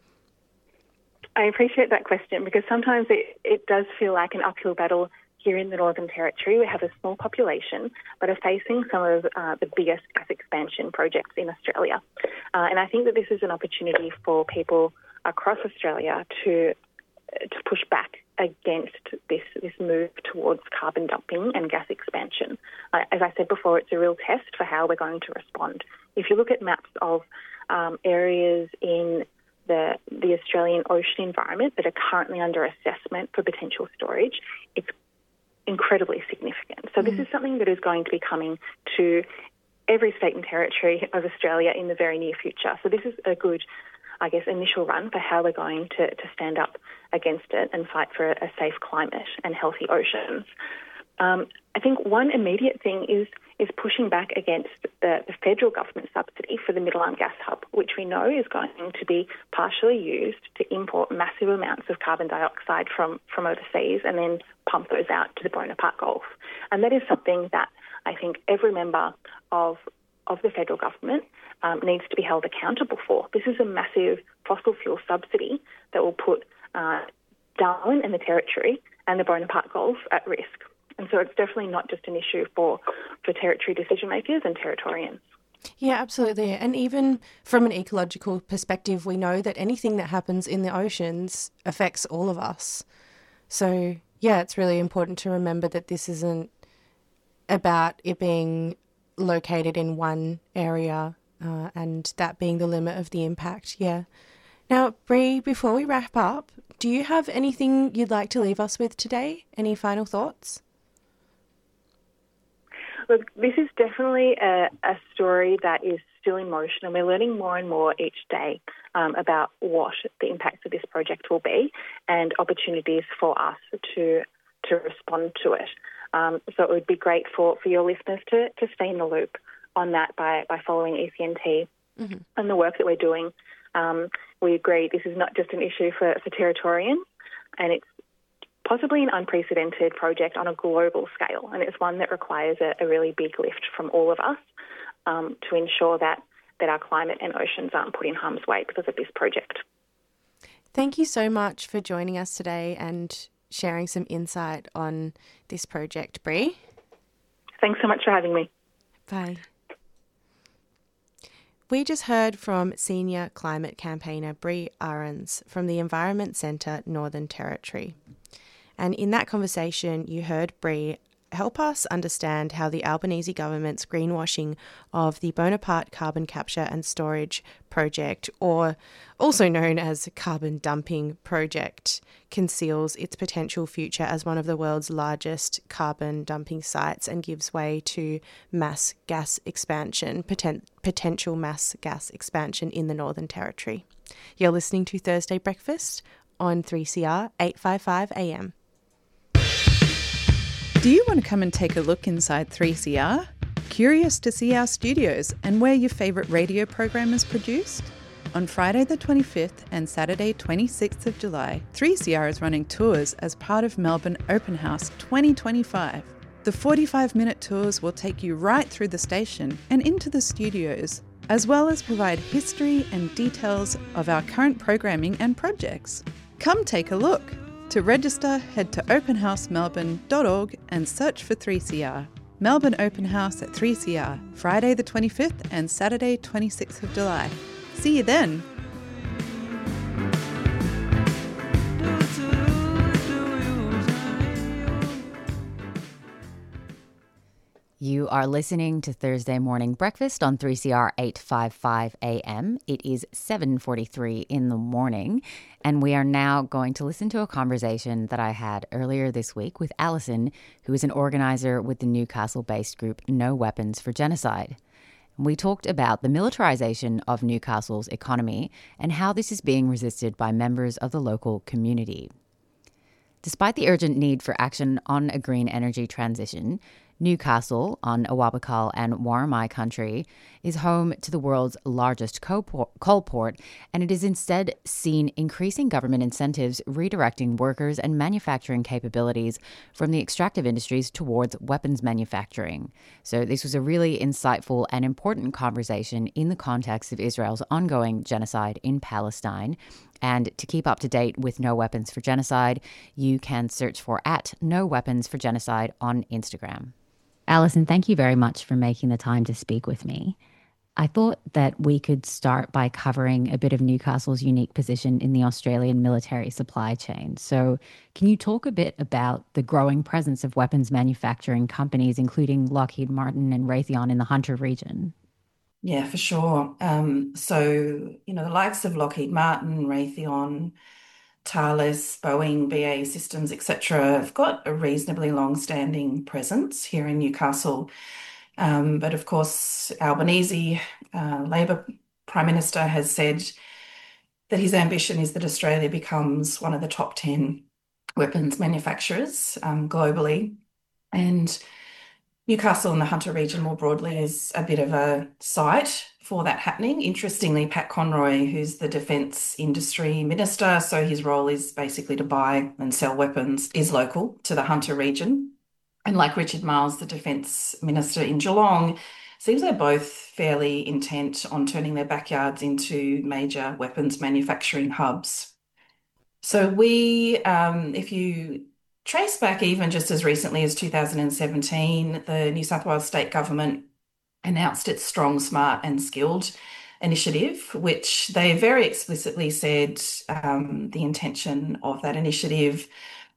I appreciate that question, because sometimes it, it does feel like an uphill battle here in the Northern Territory. We have a small population but are facing some of uh, the biggest gas expansion projects in Australia. Uh, and I think that this is an opportunity for people across Australia to to push back against this, this move towards carbon dumping and gas expansion. Uh, as I said before, it's a real test for how we're going to respond. If you look at maps of um, areas in the the Australian ocean environment that are currently under assessment for potential storage, it's incredibly significant. So this is something that is going to be coming to every state and territory of Australia in the very near future. So this is a good, I guess, initial run for how we're going to, to stand up against it and fight for a safe climate and healthy oceans. Um, I think one immediate thing is is pushing back against the, the federal government subsidy for the Middle Arm Gas Hub, which we know is going to be partially used to import massive amounts of carbon dioxide from, from overseas and then pump those out to the Bonaparte Gulf. And that is something that I think every member of of the federal government um, needs to be held accountable for. This is a massive fossil fuel subsidy that will put uh, Darwin and the Territory and the Bonaparte Gulf at risk. And so it's definitely not just an issue for, for Territory decision makers and Territorians. Yeah, absolutely. And even from an ecological perspective, we know that anything that happens in the oceans affects all of us. So, yeah, it's really important to remember that this isn't about it being located in one area uh, and that being the limit of the impact. Yeah. Now, Bree, before we wrap up, do you have anything you'd like to leave us with today? Any final thoughts? Look, this is definitely a, a story that is still in motion, and we're learning more and more each day um, about what the impacts of this project will be and opportunities for us to to respond to it. Um, so it would be great for, for your listeners to, to stay in the loop on that by, by following E C N T mm-hmm. and the work that we're doing. Um, we agree this is not just an issue for, for Territorians, and it's possibly an unprecedented project on a global scale, and it's one that requires a, a really big lift from all of us um, to ensure that, that our climate and oceans aren't put in harm's way because of this project. Thank you so much for joining us today and sharing some insight on this project, Bree. Thanks so much for having me. Bye. We just heard from senior climate campaigner Bree Ahrens from the Environment Centre Northern Territory. And in that conversation, you heard Bree help us understand how the Albanese government's greenwashing of the Bonaparte Carbon Capture and Storage Project, or also known as Carbon Dumping Project, conceals its potential future as one of the world's largest carbon dumping sites and gives way to mass gas expansion, poten- potential mass gas expansion in the Northern Territory. You're listening to Thursday Breakfast on three C R eight fifty-five A M. Do you want to come and take a look inside three C R? Curious to see our studios and where your favourite radio program is produced? On Friday the twenty-fifth and Saturday twenty-sixth of July, three C R is running tours as part of Melbourne Open House twenty twenty-five. The forty-five minute tours will take you right through the station and into the studios, as well as provide history and details of our current programming and projects. Come take a look. To register, head to open house melbourne dot org and search for three C R. Melbourne Open House at three C R, Friday the twenty-fifth and Saturday twenty-sixth of July. See you then! You are listening to Thursday Morning Breakfast on three C R eight fifty-five A M. It is seven forty-three in the morning, and we are now going to listen to a conversation that I had earlier this week with Alison, who is an organizer with the Newcastle-based group No Weapons for Genocide. We talked about the militarization of Newcastle's economy and how this is being resisted by members of the local community. Despite the urgent need for action on a green energy transition, Newcastle, on Awabakal and Warramai country, is home to the world's largest coal port, and it is instead seen increasing government incentives redirecting workers and manufacturing capabilities from the extractive industries towards weapons manufacturing. So this was a really insightful and important conversation in the context of Israel's ongoing genocide in Palestine. And to keep up to date with No Weapons for Genocide, you can search for at No Weapons for Genocide on Instagram. Alison, thank you very much for making the time to speak with me. I thought that we could start by covering a bit of Newcastle's unique position in the Australian military supply chain. So can you talk a bit about the growing presence of weapons manufacturing companies, including Lockheed Martin and Raytheon in the Hunter region? Yeah, for sure. Um, so, you know, the likes of Lockheed Martin, Raytheon, Thales, Boeing, B A E Systems, et cetera, have got a reasonably long-standing presence here in Newcastle. Um, but of course, Albanese, uh, Labor Prime Minister, has said that his ambition is that Australia becomes one of the top ten weapons manufacturers um, globally. And Newcastle and the Hunter region more broadly is a bit of a site for that happening. Interestingly, Pat Conroy, who's the Defence Industry Minister, so his role is basically to buy and sell weapons, is local to the Hunter region. And like Richard Marles, the Defence Minister in Geelong, seems they're both fairly intent on turning their backyards into major weapons manufacturing hubs. So we, um, if you trace back even just as recently as two thousand seventeen, the New South Wales state government announced its Strong, Smart and Skilled initiative, which they very explicitly said um, the intention of that initiative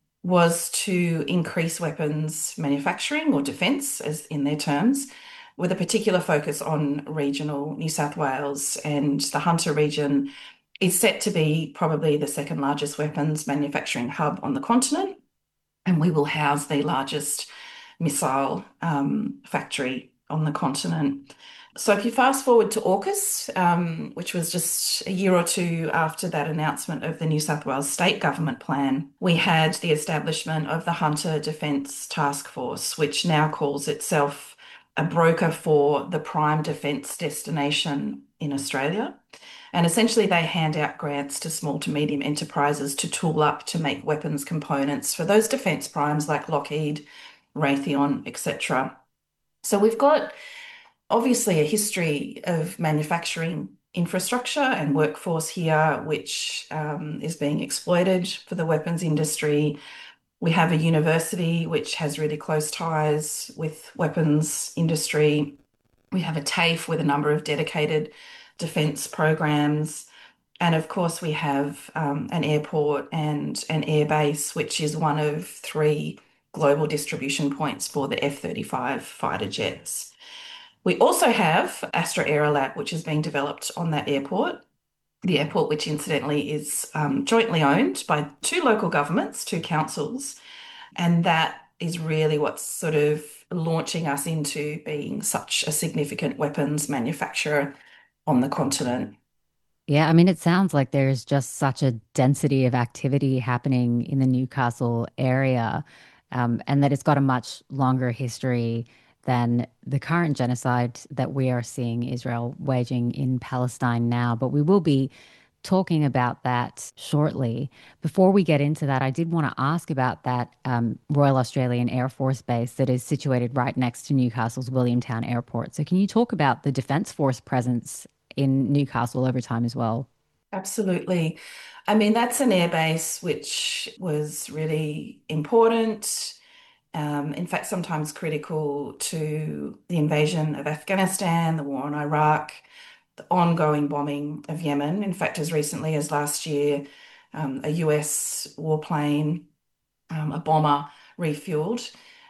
was to increase weapons manufacturing or defence, as in their terms, with a particular focus on regional New South Wales. And the Hunter region is set to be probably the second largest weapons manufacturing hub on the continent, and we will house the largest missile um, factory on the continent. So if you fast forward to AUKUS, um, which was just a year or two after that announcement of the New South Wales state government plan, we had the establishment of the Hunter Defence Task Force, which now calls itself a broker for the prime defence destination in Australia. And essentially they hand out grants to small to medium enterprises to tool up to make weapons components for those defence primes like Lockheed, Raytheon, et cetera. So we've got obviously a history of manufacturing infrastructure and workforce here, which um, is being exploited for the weapons industry. We have a university which has really close ties with weapons industry. We have a TAFE with a number of dedicated defence programs. And of course, we have um, an airport and an airbase, which is one of three global distribution points for the F thirty-five fighter jets. We also have Astra Aerolab, which is being developed on that airport, the airport which incidentally is um, jointly owned by two local governments, two councils, and that is really what's sort of launching us into being such a significant weapons manufacturer on the continent. Yeah, I mean, it sounds like there's just such a density of activity happening in the Newcastle area, um, and that it's got a much longer history than the current genocide that we are seeing Israel waging in Palestine now. But we will be talking about that shortly. Before we get into that, I did want to ask about that um, Royal Australian Air Force base that is situated right next to Newcastle's Williamtown Airport. So can you talk about the Defence Force presence in Newcastle over time as well? Absolutely. I mean, that's an airbase which was really important. Um, in fact, sometimes critical to the invasion of Afghanistan, the war in Iraq, the ongoing bombing of Yemen. In fact, as recently as last year, um, a U S warplane, um, a bomber, refueled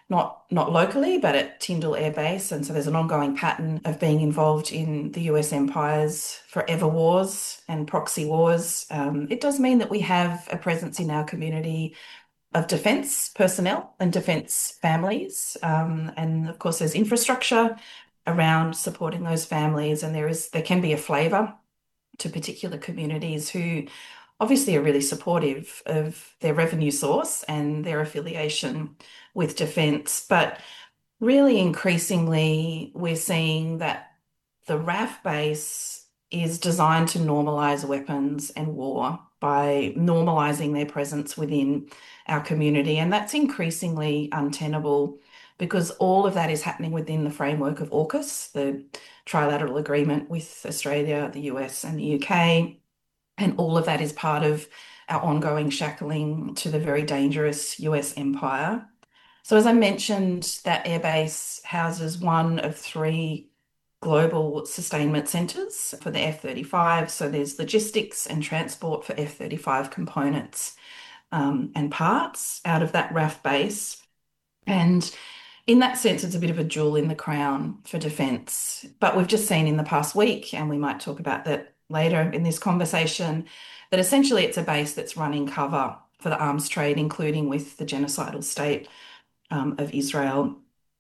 not not locally, but at Tyndall Air Base. And so there's an ongoing pattern of being involved in the U S empire's forever wars and proxy wars. Um, it does mean that we have a presence in our community of defence personnel and defence families. Um, and of course, there's infrastructure around supporting those families. And there is there can be a flavour to particular communities who obviously are really supportive of their revenue source and their affiliation with defence. But really increasingly, we're seeing that the R A F base is designed to normalise weapons and war by normalising their presence within our community. And that's increasingly untenable because all of that is happening within the framework of AUKUS, the trilateral agreement with Australia, the U S and the U K. And all of that is part of our ongoing shackling to the very dangerous U S empire. So as I mentioned, that airbase houses one of three global sustainment centres for the F thirty-five. So there's logistics and transport for F thirty-five components um, and parts out of that R A F base. And in that sense, it's a bit of a jewel in the crown for defence. But we've just seen in the past week, and we might talk about that later in this conversation, that essentially it's a base that's running cover for the arms trade, including with the genocidal state um, of Israel.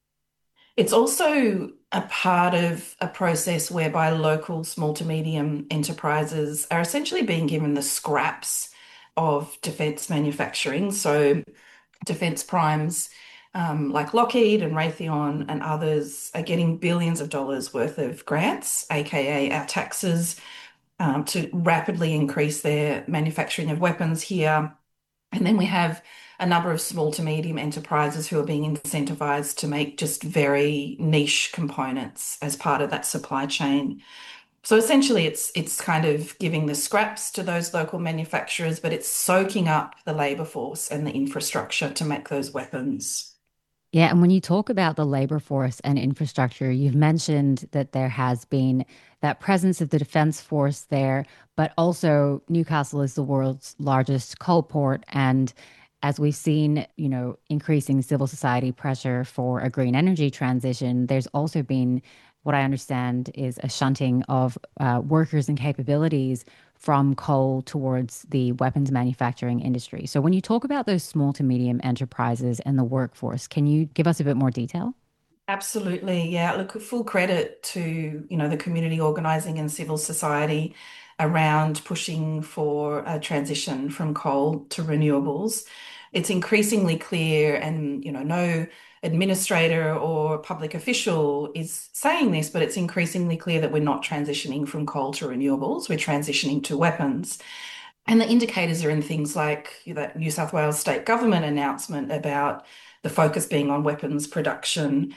It's also a part of a process whereby local small to medium enterprises are essentially being given the scraps of defence manufacturing. So defence primes um, like Lockheed and Raytheon and others are getting billions of dollars worth of grants, aka our taxes, Um, to rapidly increase their manufacturing of weapons here. And then we have a number of small to medium enterprises who are being incentivised to make just very niche components as part of that supply chain. So essentially it's it's kind of giving the scraps to those local manufacturers, but it's soaking up the labour force and the infrastructure to make those weapons. Yeah, and when you talk about the labor force and infrastructure, you've mentioned that there has been that presence of the defense force there, but also Newcastle is the world's largest coal port. And as we've seen, you know, increasing civil society pressure for a green energy transition, there's also been what I understand is a shunting of uh, workers and capabilities from coal towards the weapons manufacturing industry. So when you talk about those small to medium enterprises and the workforce, can you give us a bit more detail? Absolutely, yeah. Look, full credit to, you know, the community organising and civil society around pushing for a transition from coal to renewables. It's increasingly clear, and, you know, no administrator or public official is saying this, but it's increasingly clear that we're not transitioning from coal to renewables, we're transitioning to weapons. And the indicators are in things like that New South Wales state government announcement about the focus being on weapons production.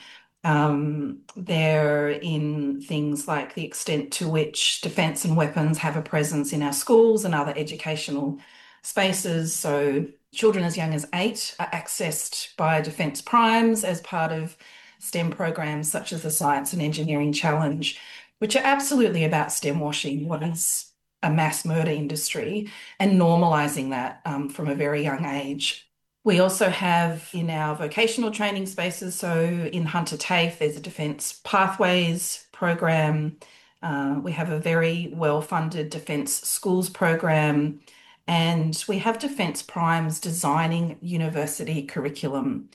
Um, they're in things like the extent to which defence and weapons have a presence in our schools and other educational spaces. So children as young as eight are accessed by defence primes as part of STEM programs such as the Science and Engineering Challenge, which are absolutely about STEM washing what is a mass murder industry and normalising that um, from a very young age. We also have in our vocational training spaces, so in Hunter TAFE, there's a Defence Pathways program. Uh, we have a very well-funded Defence Schools program. And we have defence primes designing university curriculum.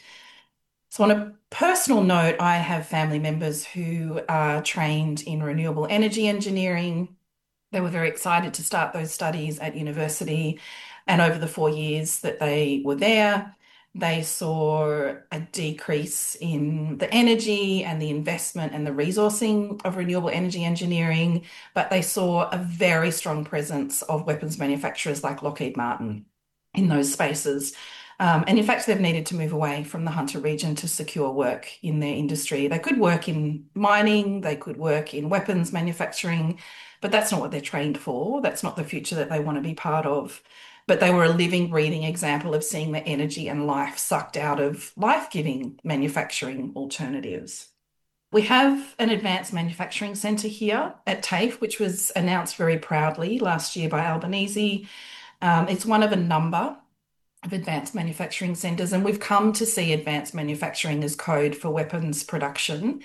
So on a personal note, I have family members who are trained in renewable energy engineering. They were very excited to start those studies at university. And over the four years that they were there, they saw a decrease in the energy and the investment and the resourcing of renewable energy engineering, but they saw a very strong presence of weapons manufacturers like Lockheed Martin in those spaces. Um, and in fact, they've needed to move away from the Hunter region to secure work in their industry. They could work in mining, they could work in weapons manufacturing, but that's not what they're trained for. That's not the future that they want to be part of. But they were a living, breathing example of seeing the energy and life sucked out of life-giving manufacturing alternatives. We have an advanced manufacturing centre here at TAFE, which was announced very proudly last year by Albanese. Um, it's one of a number of advanced manufacturing centres, and we've come to see advanced manufacturing as code for weapons production.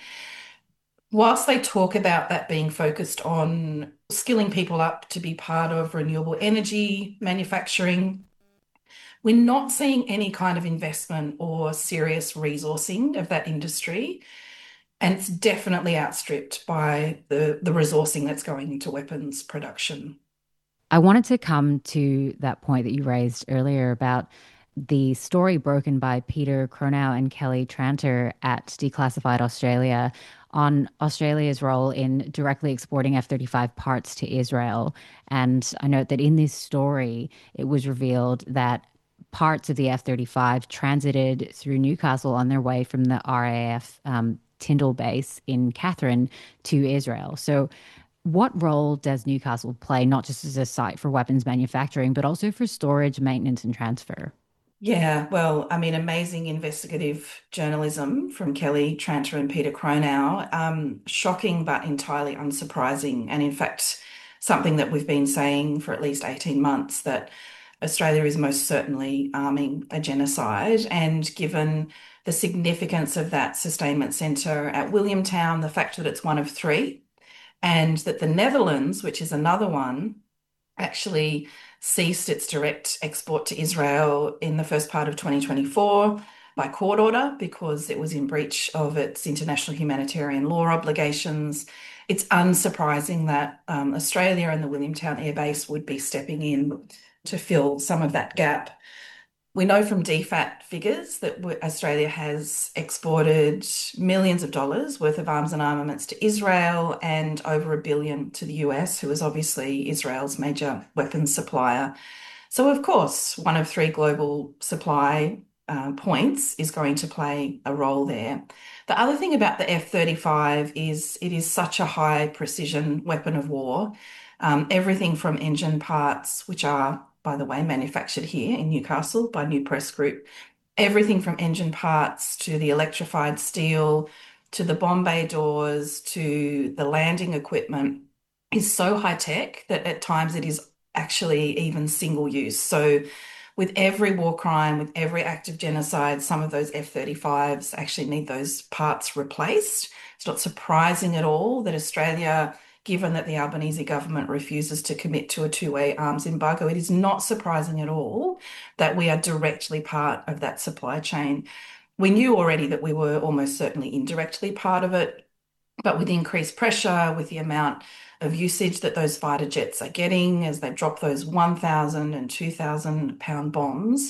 Whilst they talk about that being focused on skilling people up to be part of renewable energy manufacturing, we're not seeing any kind of investment or serious resourcing of that industry. And it's definitely outstripped by the, the resourcing that's going into weapons production. I wanted to come to that point that you raised earlier about the story broken by Peter Cronau and Kelly Tranter at Declassified Australia on Australia's role in directly exporting F thirty-five parts to Israel. And I note that in this story, it was revealed that parts of the F thirty-five transited through Newcastle on their way from the R A F um, Tyndall base in Katherine to Israel. So what role does Newcastle play, not just as a site for weapons manufacturing, but also for storage, maintenance, and transfer? Yeah, well, I mean, amazing investigative journalism from Kelly Tranter and Peter Cronau. Um, shocking, but entirely unsurprising. And in fact, something that we've been saying for at least eighteen months, that Australia is most certainly arming a genocide. And given the significance of that sustainment centre at Williamtown, the fact that it's one of three, and that the Netherlands, which is another one, actually ceased its direct export to Israel in the first part of twenty twenty-four by court order because it was in breach of its international humanitarian law obligations. It's unsurprising that um, Australia and the Williamtown Air Base would be stepping in to fill some of that gap. We know from D FAT figures that Australia has exported millions of dollars worth of arms and armaments to Israel and over a billion to the U S, who is obviously Israel's major weapons supplier. So, of course, one of three global supply uh, points is going to play a role there. The other thing about the F thirty-five is it is such a high precision weapon of war. Um, everything from engine parts, which are, by the way, manufactured here in Newcastle by New Press Group, everything from engine parts to the electrified steel, to the bomb bay doors, to the landing equipment is so high tech that at times it is actually even single use. So with every war crime, with every act of genocide, some of those F thirty-fives actually need those parts replaced. It's not surprising at all that Australia, given that the Albanese government refuses to commit to a two-way arms embargo, it is not surprising at all that we are directly part of that supply chain. We knew already that we were almost certainly indirectly part of it, but with increased pressure, with the amount of usage that those fighter jets are getting as they drop those one thousand and two thousand pound bombs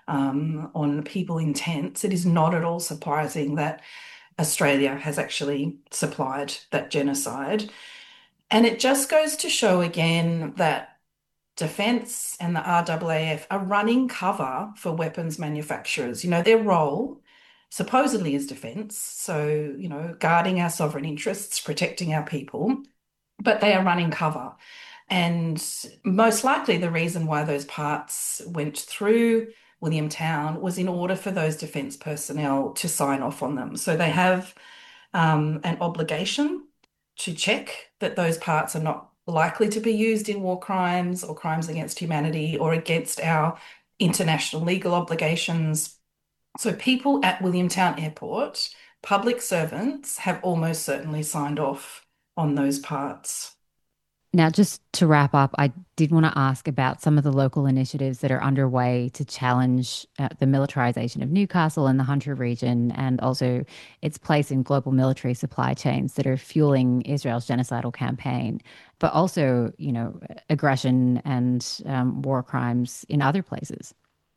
um, on people in tents, it is not at all surprising that Australia has actually supplied that genocide. And it just goes to show again that Defence and the R A A F are running cover for weapons manufacturers. You know, their role supposedly is defence, so, you know, guarding our sovereign interests, protecting our people, but they are running cover. And most likely the reason why those parts went through Williamtown was in order for those defence personnel to sign off on them. So they have um, an obligation to check that those parts are not likely to be used in war crimes or crimes against humanity or against our international legal obligations. So people at Williamtown Airport, public servants, have almost certainly signed off on those parts. Now, just to wrap up, I did want to ask about some of the local initiatives that are underway to challenge uh, the militarization of Newcastle and the Hunter region, and also its place in global military supply chains that are fueling Israel's genocidal campaign, but also, you know, aggression and um, war crimes in other places.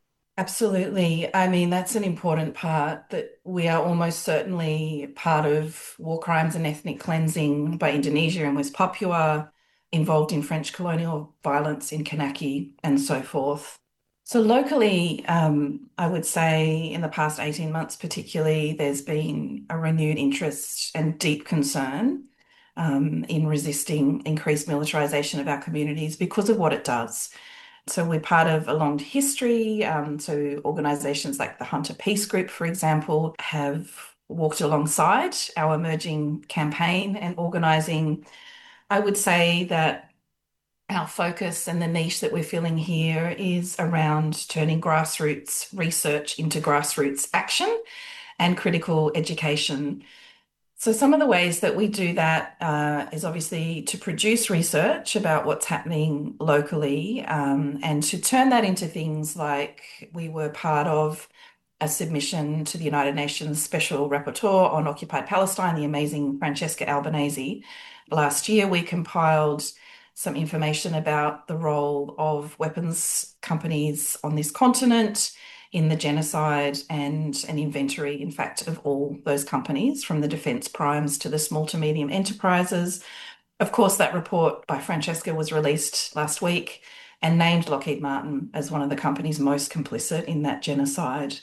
Absolutely. I mean, that's an important part, that we are almost certainly part of war crimes and ethnic cleansing by Indonesia and West Papua, involved in French colonial violence in Kanaki and so forth. So locally, um, I would say in the past eighteen months particularly, there's been a renewed interest and deep concern um, in resisting increased militarisation of our communities because of what it does. So we're part of a long history. Um, so organisations like the Hunter Peace Group, for example, have walked alongside our emerging campaign and organising. I would say that our focus and the niche that we're filling here is around turning grassroots research into grassroots action and critical education. So some of the ways that we do that uh, is obviously to produce research about what's happening locally, um, and to turn that into things like we were part of a submission to the United Nations Special Rapporteur on Occupied Palestine, the amazing Francesca Albanese. Last year, we compiled some information about the role of weapons companies on this continent in the genocide, and an inventory, in fact, of all those companies, from the defence primes to the small to medium enterprises. Of course, that report by Francesca was released last week and named Lockheed Martin as one of the companies most complicit in that genocide.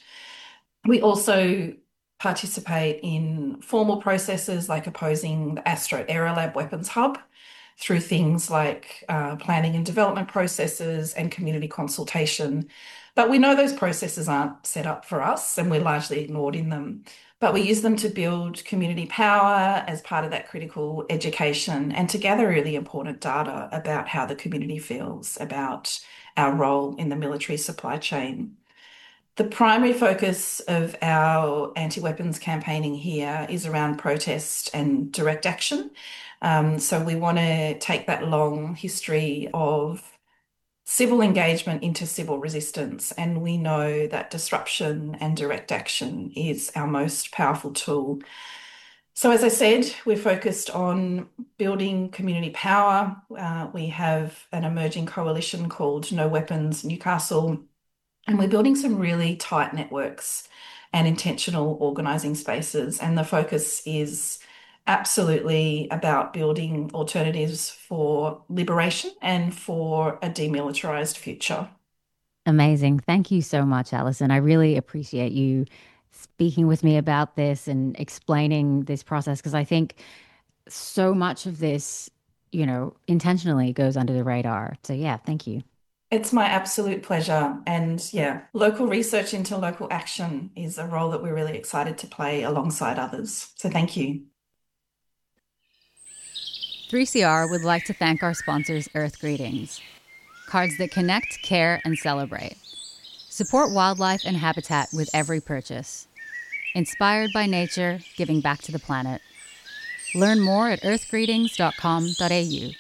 We also participate in formal processes like opposing the Astro Aerolab Weapons Hub through things like uh, planning and development processes and community consultation. But we know those processes aren't set up for us and we're largely ignored in them. But we use them to build community power as part of that critical education and to gather really important data about how the community feels about our role in the military supply chain. The primary focus of our anti-weapons campaigning here is around protest and direct action. Um, so we want to take that long history of civil engagement into civil resistance, and we know that disruption and direct action is our most powerful tool. So as I said, we're focused on building community power. Uh, we have an emerging coalition called No Weapons Newcastle, and we're building some really tight networks and intentional organising spaces, and the focus is absolutely about building alternatives for liberation and for a demilitarized future. Amazing. Thank you so much, Alison. I really appreciate you speaking with me about this and explaining this process, because I think so much of this, you know, intentionally goes under the radar. So yeah, thank you. It's my absolute pleasure. And yeah, local research into local action is a role that we're really excited to play alongside others. So thank you. three C R would like to thank our sponsors, Earth Greetings, cards that connect, care, and celebrate. Support wildlife and habitat with every purchase. Inspired by nature, giving back to the planet. Learn more at earth greetings dot com dot a u.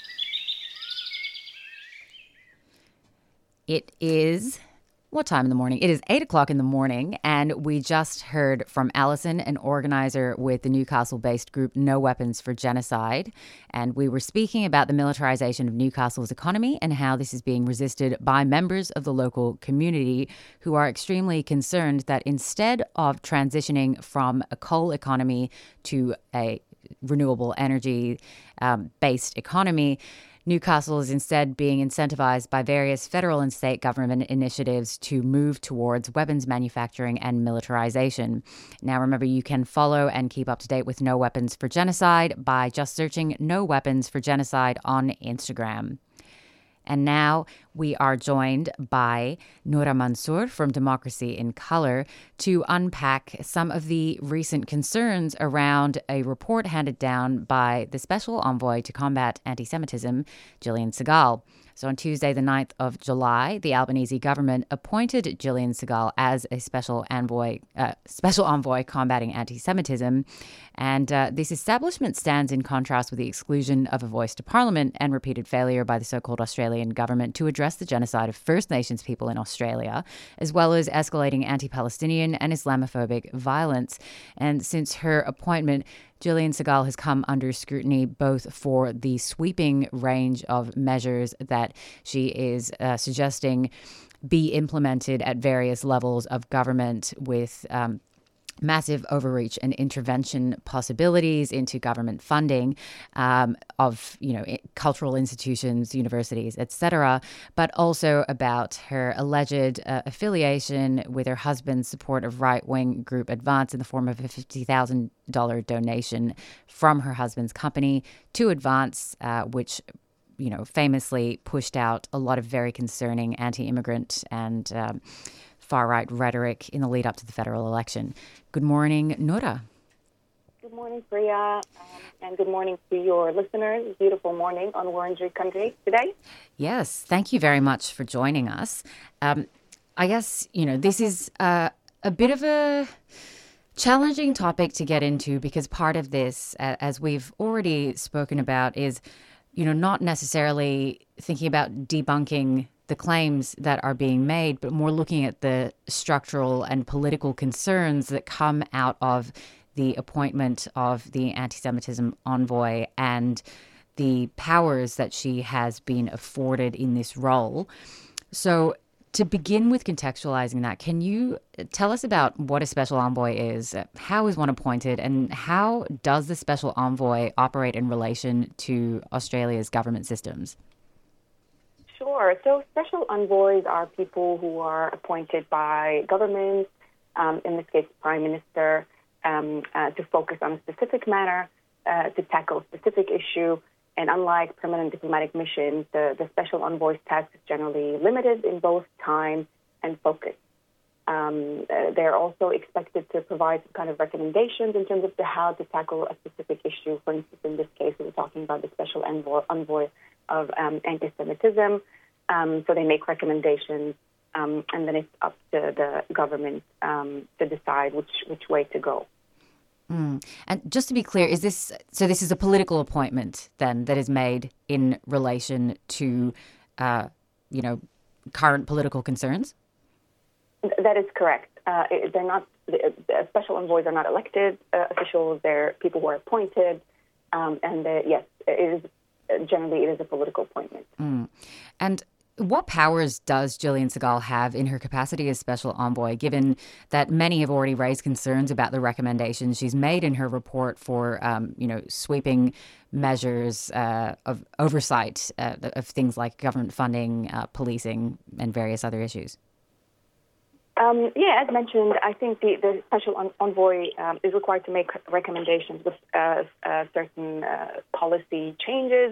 It is... What time in the morning? It is eight o'clock in the morning, and we just heard from Alison, an organizer with the Newcastle-based group No Weapons for Genocide, and we were speaking about the militarization of Newcastle's economy and how this is being resisted by members of the local community who are extremely concerned that instead of transitioning from a coal economy to a renewable energy um, based economy, Newcastle is instead being incentivized by various federal and state government initiatives to move towards weapons manufacturing and militarization. Now, remember, you can follow and keep up to date with No Weapons for Genocide by just searching No Weapons for Genocide on Instagram. And now we are joined by Noura Mansour from Democracy in Colour to unpack some of the recent concerns around a report handed down by the Special Envoy to Combat Anti-Semitism, Gillian Segal. So on Tuesday, the ninth of July, the Albanese government appointed Gillian Segal as a special envoy, uh, special envoy combating anti-Semitism. And uh, this establishment stands in contrast with the exclusion of a voice to Parliament and repeated failure by the so-called Australian government to address the genocide of First Nations people in Australia, as well as escalating anti-Palestinian and Islamophobic violence. And since her appointment, Gillian Segal has come under scrutiny both for the sweeping range of measures that she is uh, suggesting be implemented at various levels of government, with um, massive overreach and intervention possibilities into government funding um, of, you know, cultural institutions, universities, et cetera, but also about her alleged uh, affiliation with her husband's support of right-wing group Advance in the form of a fifty thousand dollars donation from her husband's company to Advance, uh, which, you know, famously pushed out a lot of very concerning anti-immigrant and um, far-right rhetoric in the lead up to the federal election. Good morning, Noura. Good morning, Priya, um, and good morning to your listeners. Beautiful morning on Wurundjeri country today. Yes, thank you very much for joining us. Um, I guess, you know, this is uh, a bit of a challenging topic to get into because part of this, uh, as we've already spoken about, is, you know, not necessarily thinking about debunking the claims that are being made, but more looking at the structural and political concerns that come out of the appointment of the anti-Semitism envoy and the powers that she has been afforded in this role. So to begin with contextualizing that, can you tell us about what a special envoy is, how is one appointed, and how does the special envoy operate in relation to Australia's government systems? Sure. So special envoys are people who are appointed by governments, um, in this case, Prime Minister, um, uh, to focus on a specific matter, uh, to tackle a specific issue. And unlike permanent diplomatic missions, the, the special envoy's task is generally limited in both time and focus. Um, uh, they're also expected to provide some kind of recommendations in terms of the how to tackle a specific issue. For instance, in this case, we were talking about the special envoy, envoy of um, anti-Semitism. Um, so they make recommendations, um, and then it's up to the government um, to decide which, which way to go. Mm. And just to be clear, is this so? This is a political appointment then that is made in relation to, uh, you know, current political concerns? That is correct. Uh, it, they're not the, the special envoys are not elected uh, officials. They're people who are appointed, um, and the, yes, it is generally it is a political appointment. Mm. And what powers does Gillian Segal have in her capacity as special envoy, given that many have already raised concerns about the recommendations she's made in her report for, um, you know, sweeping measures uh, of oversight uh, of things like government funding, uh, policing, and various other issues? Um, yeah, as mentioned, I think the, the special envoy um, is required to make recommendations with uh, uh, certain uh, policy changes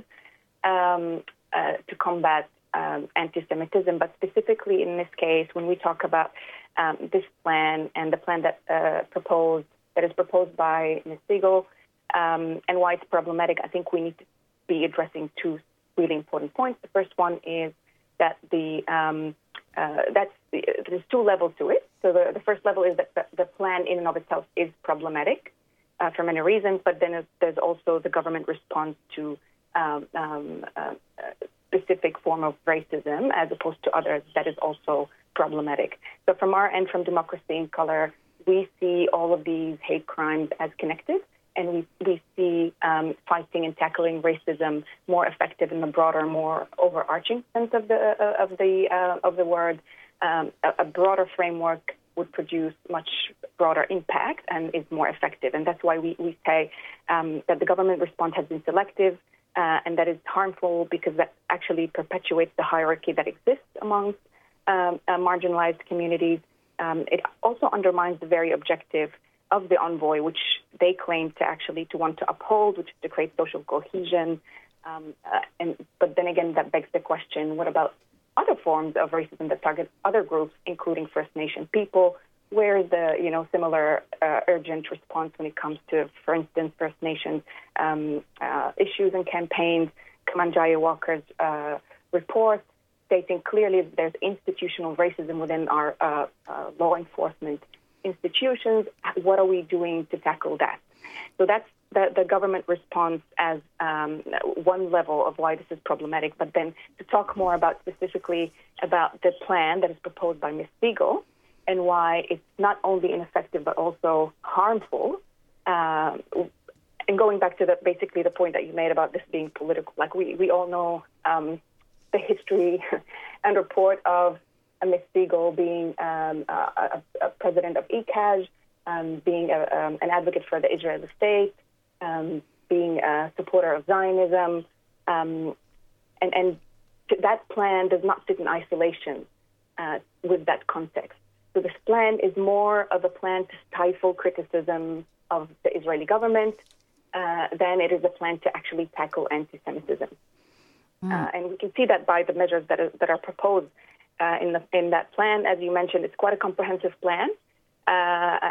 um, uh, to combat Um, anti-Semitism, but specifically in this case, when we talk about um, this plan and the plan that uh, proposed that is proposed by Miz Segal um, and why it's problematic, I think we need to be addressing two really important points. The first one is that the um, uh, that's the, there's two levels to it. So the, the first level is that the, the plan in and of itself is problematic uh, for many reasons, but then there's also the government response to um, um, uh, specific form of racism as opposed to others that is also problematic. So from our end, from Democracy in Color, we see all of these hate crimes as connected, and we, we see um, fighting and tackling racism more effective in the broader, more overarching sense of the uh, of the uh, of the word. Um, a, a broader framework would produce much broader impact and is more effective, and that's why we, we say um, that the government response has been selective. Uh, and that is harmful because that actually perpetuates the hierarchy that exists amongst um, uh, marginalized communities. Um, it also undermines the very objective of the envoy, which they claim to actually to want to uphold, which is to create social cohesion. Um, uh, and but then again, that begs the question: what about other forms of racism that target other groups, including First Nation people? Where is the, you know, similar uh, urgent response when it comes to, for instance, First Nations um, uh, issues and campaigns? Kamanjaya Walker's uh, report stating clearly that there's institutional racism within our uh, uh, law enforcement institutions. What are we doing to tackle that? So that's the, the government response as um, one level of why this is problematic. But then to talk more about specifically about the plan that is proposed by Miz Segal, and why it's not only ineffective but also harmful. Uh, and going back to the basically the point that you made about this being political, like we, we all know um, the history and report of Miz Segal being um, a, a president of I C A J, um, being a, um, an advocate for the Israeli state, um, being a supporter of Zionism, um, and, and that plan does not sit in isolation uh, with that context. So this plan is more of a plan to stifle criticism of the Israeli government uh, than it is a plan to actually tackle anti-Semitism. Mm. Uh, and we can see that by the measures that are, that are proposed uh, in, the, in that plan. As you mentioned, it's quite a comprehensive plan, uh, and it's,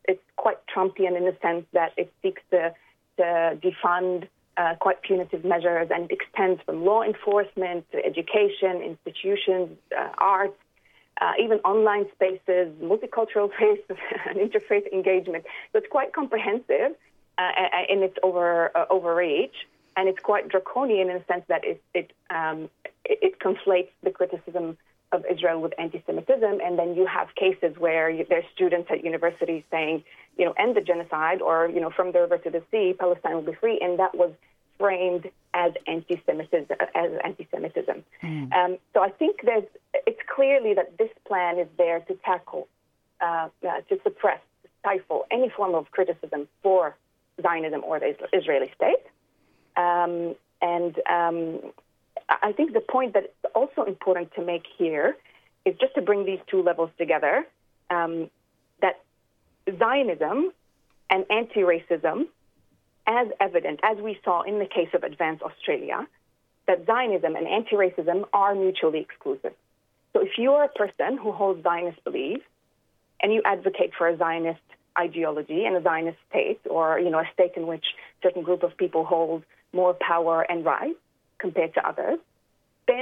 it's quite Trumpian in the sense that it seeks to, to defund uh, quite punitive measures, and it extends from law enforcement to education, institutions, uh, arts, uh, even online spaces, multicultural faith and interfaith engagement. So it's quite comprehensive uh, in its over uh, overreach, and it's quite draconian in the sense that it it, um, it it conflates the criticism of Israel with anti-Semitism, and then you have cases where you, there's students at universities saying, you know, end the genocide, or, you know, from the river to the sea, Palestine will be free, and that was framed as anti-Semitism. As anti-Semitism. Mm. Um, so I think there's, it's clearly that this plan is there to tackle, uh, uh, to suppress, to stifle any form of criticism for Zionism or the Israeli state. Um, and um, I think the point that is also important to make here is just to bring these two levels together, um, that Zionism and anti-racism, as evident, as we saw in the case of Advance Australia, that Zionism and anti-racism are mutually exclusive. So if you're a person who holds Zionist beliefs and you advocate for a Zionist ideology and a Zionist state, or, you know, a state in which a certain group of people hold more power and rights compared to others, then,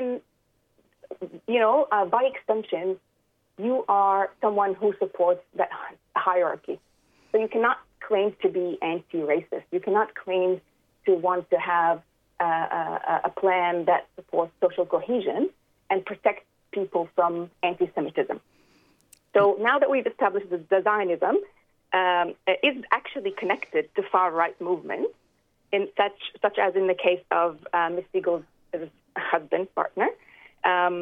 you know, uh, by extension, you are someone who supports that hierarchy. So you cannot claim to be anti-racist. You cannot claim to want to have uh, a, a plan that supports social cohesion and protects people from anti-Semitism. So now that we've established that the Zionism um, is actually connected to far-right movements, in such such as in the case of uh, Miz Siegel's husband, partner, um,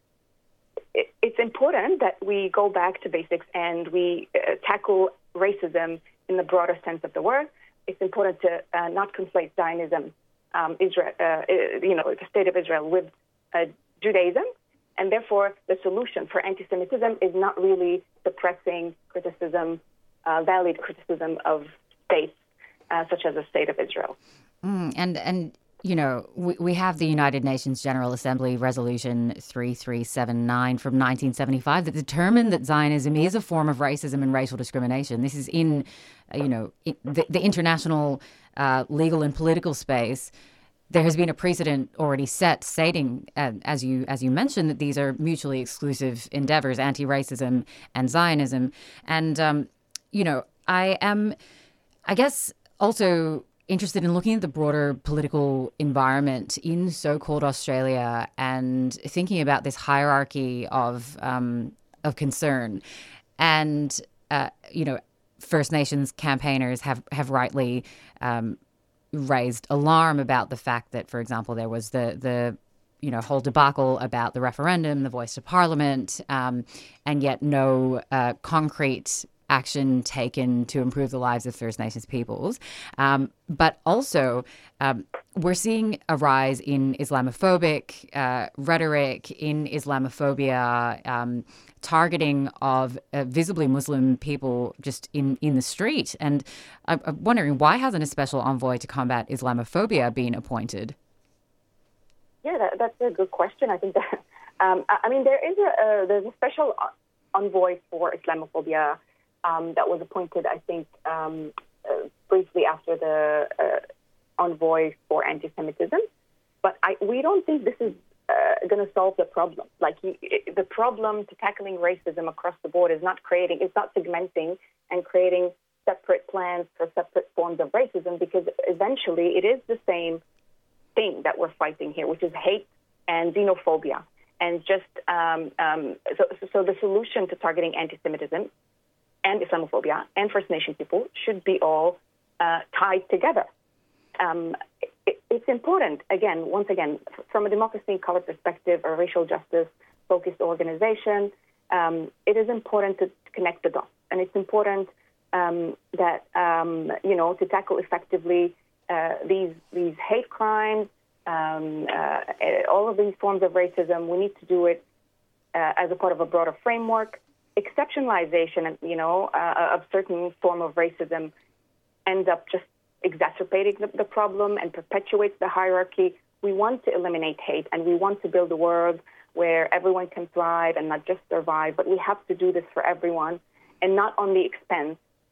it, it's important that we go back to basics and we uh, tackle racism in the broader sense of the word. It's important to uh, not conflate Zionism, um, Israel, uh, you know, the state of Israel, with uh, Judaism, and therefore the solution for anti-Semitism is not really suppressing criticism, uh, valid criticism of states uh, such as the state of Israel. Mm, and and. You know, we, we have the United Nations General Assembly Resolution three three seven nine from nineteen seventy-five that determined that Zionism is a form of racism and racial discrimination. This is in, uh, you know, in the, the international uh, legal and political space. There has been a precedent already set stating, uh, as you as you mentioned, that these are mutually exclusive endeavors, anti-racism and Zionism. And, um, you know, I am, I guess, also interested in looking at the broader political environment in so-called Australia and thinking about this hierarchy of um, of concern. And, uh, you know, First Nations campaigners have, have rightly um, raised alarm about the fact that, for example, there was the, the you know, whole debacle about the referendum, the voice to Parliament, um, and yet no uh, concrete action taken to improve the lives of First Nations peoples. Um, but also, um, we're seeing a rise in Islamophobic uh, rhetoric, in Islamophobia, um, targeting of uh, visibly Muslim people just in, in the street. And I'm, I'm wondering, why hasn't a special envoy to combat Islamophobia been appointed? Yeah, that, that's a good question. I think that, um, I, I mean, there is a, uh, there's a special envoy for Islamophobia Um, that was appointed, I think, um, uh, briefly after the uh, envoy for anti-Semitism. But I, we don't think this is uh, going to solve the problem. Like you, it, the problem to tackling racism across the board is not creating, it's not segmenting and creating separate plans for separate forms of racism, because eventually it is the same thing that we're fighting here, which is hate and xenophobia. And just um, um, so, so the solution to targeting anti-Semitism and Islamophobia and First Nation people should be all uh, tied together. Um, it, it's important, again, once again, from a democracy and color perspective, a racial justice-focused organization, um, it is important to connect the dots. And it's important um, that, um, you know, to tackle effectively uh, these, these hate crimes, um, uh, all of these forms of racism. We need to do it uh, as a part of a broader framework. Exceptionalization, you know, uh, of certain form of racism ends up just exacerbating the, the problem and perpetuates the hierarchy. We want to eliminate hate, and we want to build a world where everyone can thrive and not just survive. But we have to do this for everyone, and not on the expense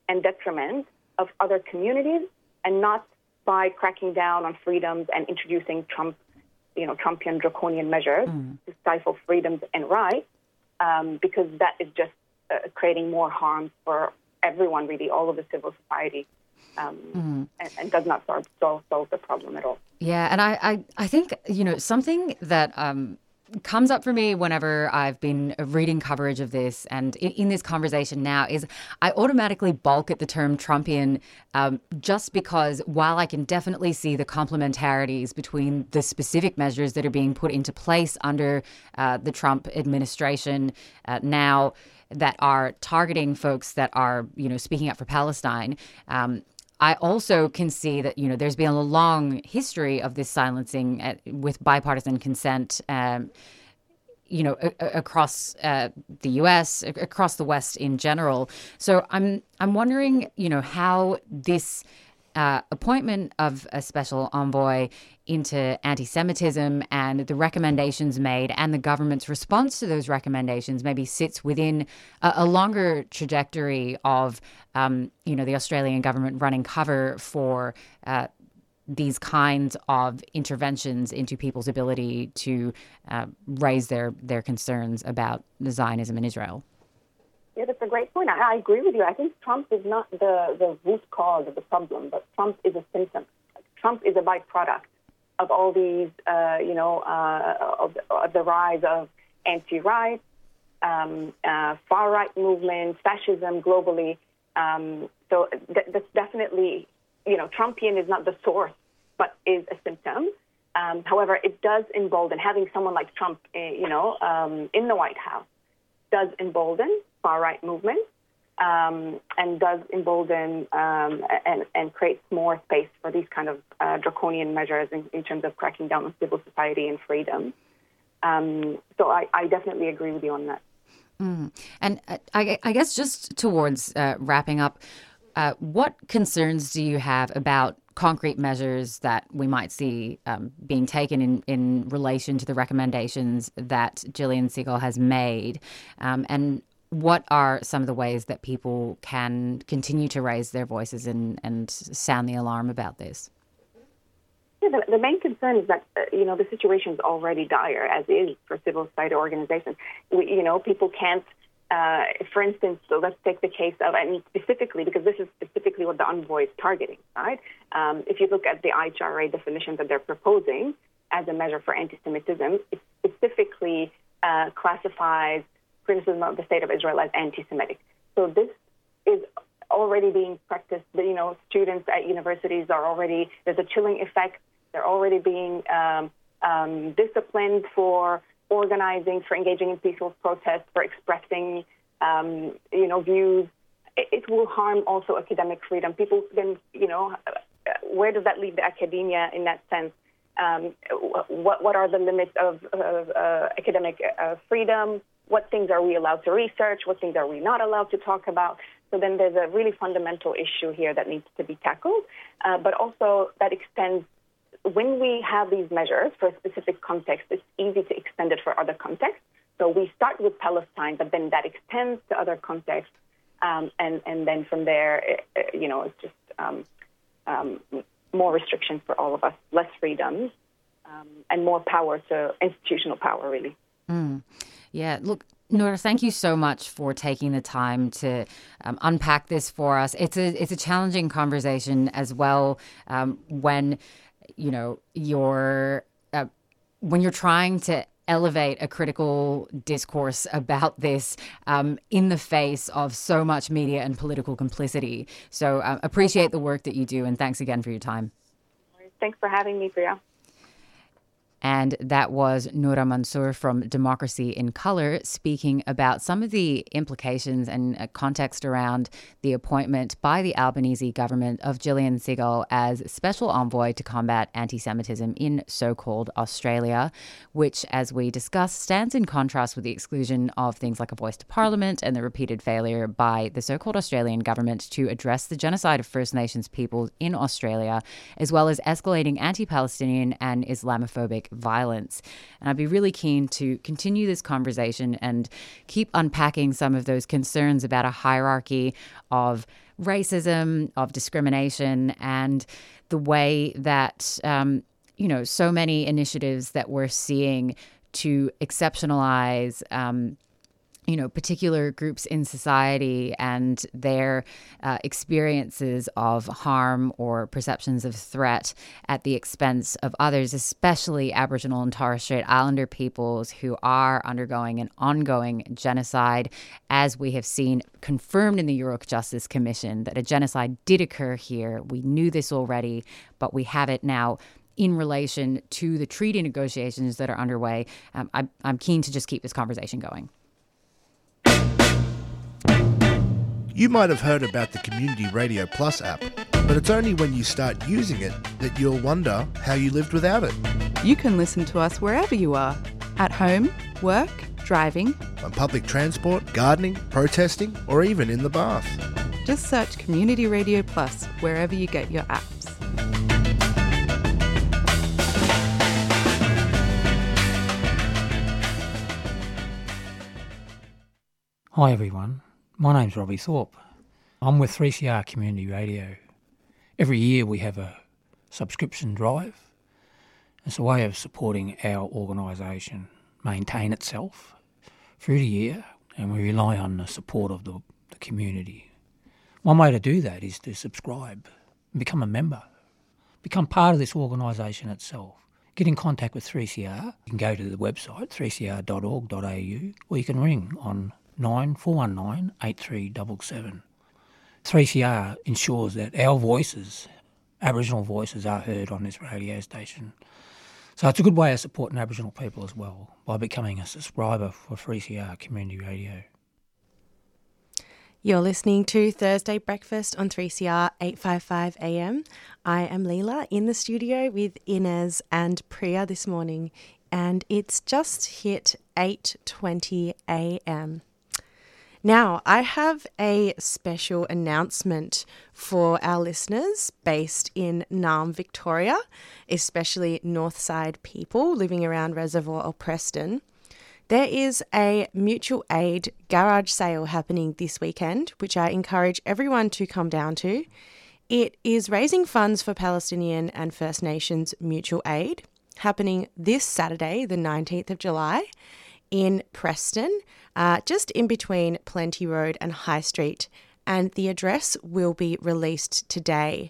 and detriment of other communities, and not by cracking down on freedoms and introducing Trump, you know, Trumpian draconian measures mm. to stifle freedoms and rights, um, because that is just uh, creating more harm for everyone, really, all of the civil society, um, mm. and, and does not solve, solve, solve the problem at all. Yeah, and I, I, I think, you know, something that um, comes up for me whenever I've been reading coverage of this and in, in this conversation now is I automatically balk at the term Trumpian um, just because while I can definitely see the complementarities between the specific measures that are being put into place under uh, the Trump administration uh, now that are targeting folks that are, you know, speaking up for Palestine, um, I also can see that, you know, there's been a long history of this silencing at, with bipartisan consent, um, you know, a, a, across uh, the U S, a, across the West in general. So I'm I'm wondering, you know, how this uh, appointment of a special envoy into anti-Semitism and the recommendations made and the government's response to those recommendations maybe sits within a, a longer trajectory of, um, you know, the Australian government running cover for uh, these kinds of interventions into people's ability to uh, raise their, their concerns about Zionism in Israel. Yeah, that's a great point. I, I agree with you. I think Trump is not the, the root cause of the problem, but Trump is a symptom. Trump is a byproduct of all these, uh, you know, uh, of, of the rise of anti-rights, um, uh, far-right movements, fascism globally. Um, so th- that's definitely, you know, Trumpian is not the source, but is a symptom. Um, however, it does embolden, having someone like Trump, uh, you know, um, in the White House does embolden far-right movements, um, and does embolden um, and, and creates more space for these kind of uh, draconian measures in, in terms of cracking down on civil society and freedom. Um, so I, I definitely agree with you on that. Mm. And uh, I, I guess just towards uh, wrapping up, uh, what concerns do you have about concrete measures that we might see um, being taken in, in relation to the recommendations that Gillian Segal has made? Um, and what are some of the ways that people can continue to raise their voices and, and sound the alarm about this? Yeah, the, the main concern is that, uh, you know, the situation is already dire, as is for civil society organizations. We, you know, people can't, uh, for instance, so let's take the case of, I mean, specifically, because this is specifically what the envoy is targeting, right? Um, if you look at the I H R A definition that they're proposing as a measure for anti-Semitism, it specifically uh, classifies criticism of the state of Israel as anti-Semitic. So this is already being practiced. You know, students at universities are already, there's a chilling effect. They're already being um, um, disciplined for organizing, for engaging in peaceful protests, for expressing, um, you know, views. It, it will harm also academic freedom. People then, you know, where does that leave the academia in that sense? Um, what what are the limits of, of uh, academic uh, freedom? What things are we allowed to research? What things are we not allowed to talk about? So then there's a really fundamental issue here that needs to be tackled, uh, but also that extends, when we have these measures for a specific context, it's easy to extend it for other contexts. So we start with Palestine, but then that extends to other contexts, um, and, and then from there, it, you know, it's just um, um, more restrictions for all of us, less freedoms, um, and more power to institutional power, really. Mm. Yeah, look, Noura, thank you so much for taking the time to um, unpack this for us. It's a it's a challenging conversation as well um, when, you know, you're uh, when you're trying to elevate a critical discourse about this um, in the face of so much media and political complicity. So uh, appreciate the work that you do, and thanks again for your time. Thanks for having me, Priya. And that was Noura Mansour from Democracy in Colour speaking about some of the implications and context around the appointment by the Albanese government of Gillian Segal as special envoy to combat anti-Semitism in so-called Australia, which, as we discussed, stands in contrast with the exclusion of things like a voice to Parliament and the repeated failure by the so-called Australian government to address the genocide of First Nations peoples in Australia, as well as escalating anti-Palestinian and Islamophobic violence. And I'd be really keen to continue this conversation and keep unpacking some of those concerns about a hierarchy of racism, of discrimination, and the way that, um, you know, so many initiatives that we're seeing to exceptionalize, um, you know, particular groups in society and their uh, experiences of harm or perceptions of threat at the expense of others, especially Aboriginal and Torres Strait Islander peoples who are undergoing an ongoing genocide, as we have seen confirmed in the Yoorrook Justice Commission that a genocide did occur here. We knew this already, but we have it now in relation to the treaty negotiations that are underway. Um, I, I'm keen to just keep this conversation going. You might have heard about the Community Radio Plus app, but it's only when you start using it that you'll wonder how you lived without it. You can listen to us wherever you are, at home, work, driving, on public transport, gardening, protesting, or even in the bath. Just search Community Radio Plus wherever you get your apps. Hi everyone, my name's Robbie Thorpe. I'm with three C R Community Radio. Every year we have a subscription drive. It's a way of supporting our organisation maintain itself through the year, and we rely on the support of the, the community. One way to do that is to subscribe and become a member, become part of this organisation itself. Get in contact with three C R. You can go to the website three c r dot org dot a u, or you can ring on nine four one nine eight three seven seven. three C R ensures that our voices, Aboriginal voices, are heard on this radio station. So it's a good way of supporting Aboriginal people as well by becoming a subscriber for three C R Community Radio. You're listening to Thursday Breakfast on three C R eight fifty-five A M. I am Leela in the studio with Inez and Priya this morning, and it's just hit eight twenty A M. Now, I have a special announcement for our listeners based in Naarm, Victoria, especially Northside people living around Reservoir or Preston. There is a mutual aid garage sale happening this weekend, which I encourage everyone to come down to. It is raising funds for Palestinian and First Nations mutual aid, happening this Saturday, the nineteenth of July, in Preston, uh, just in between Plenty Road and High Street, and the address will be released today.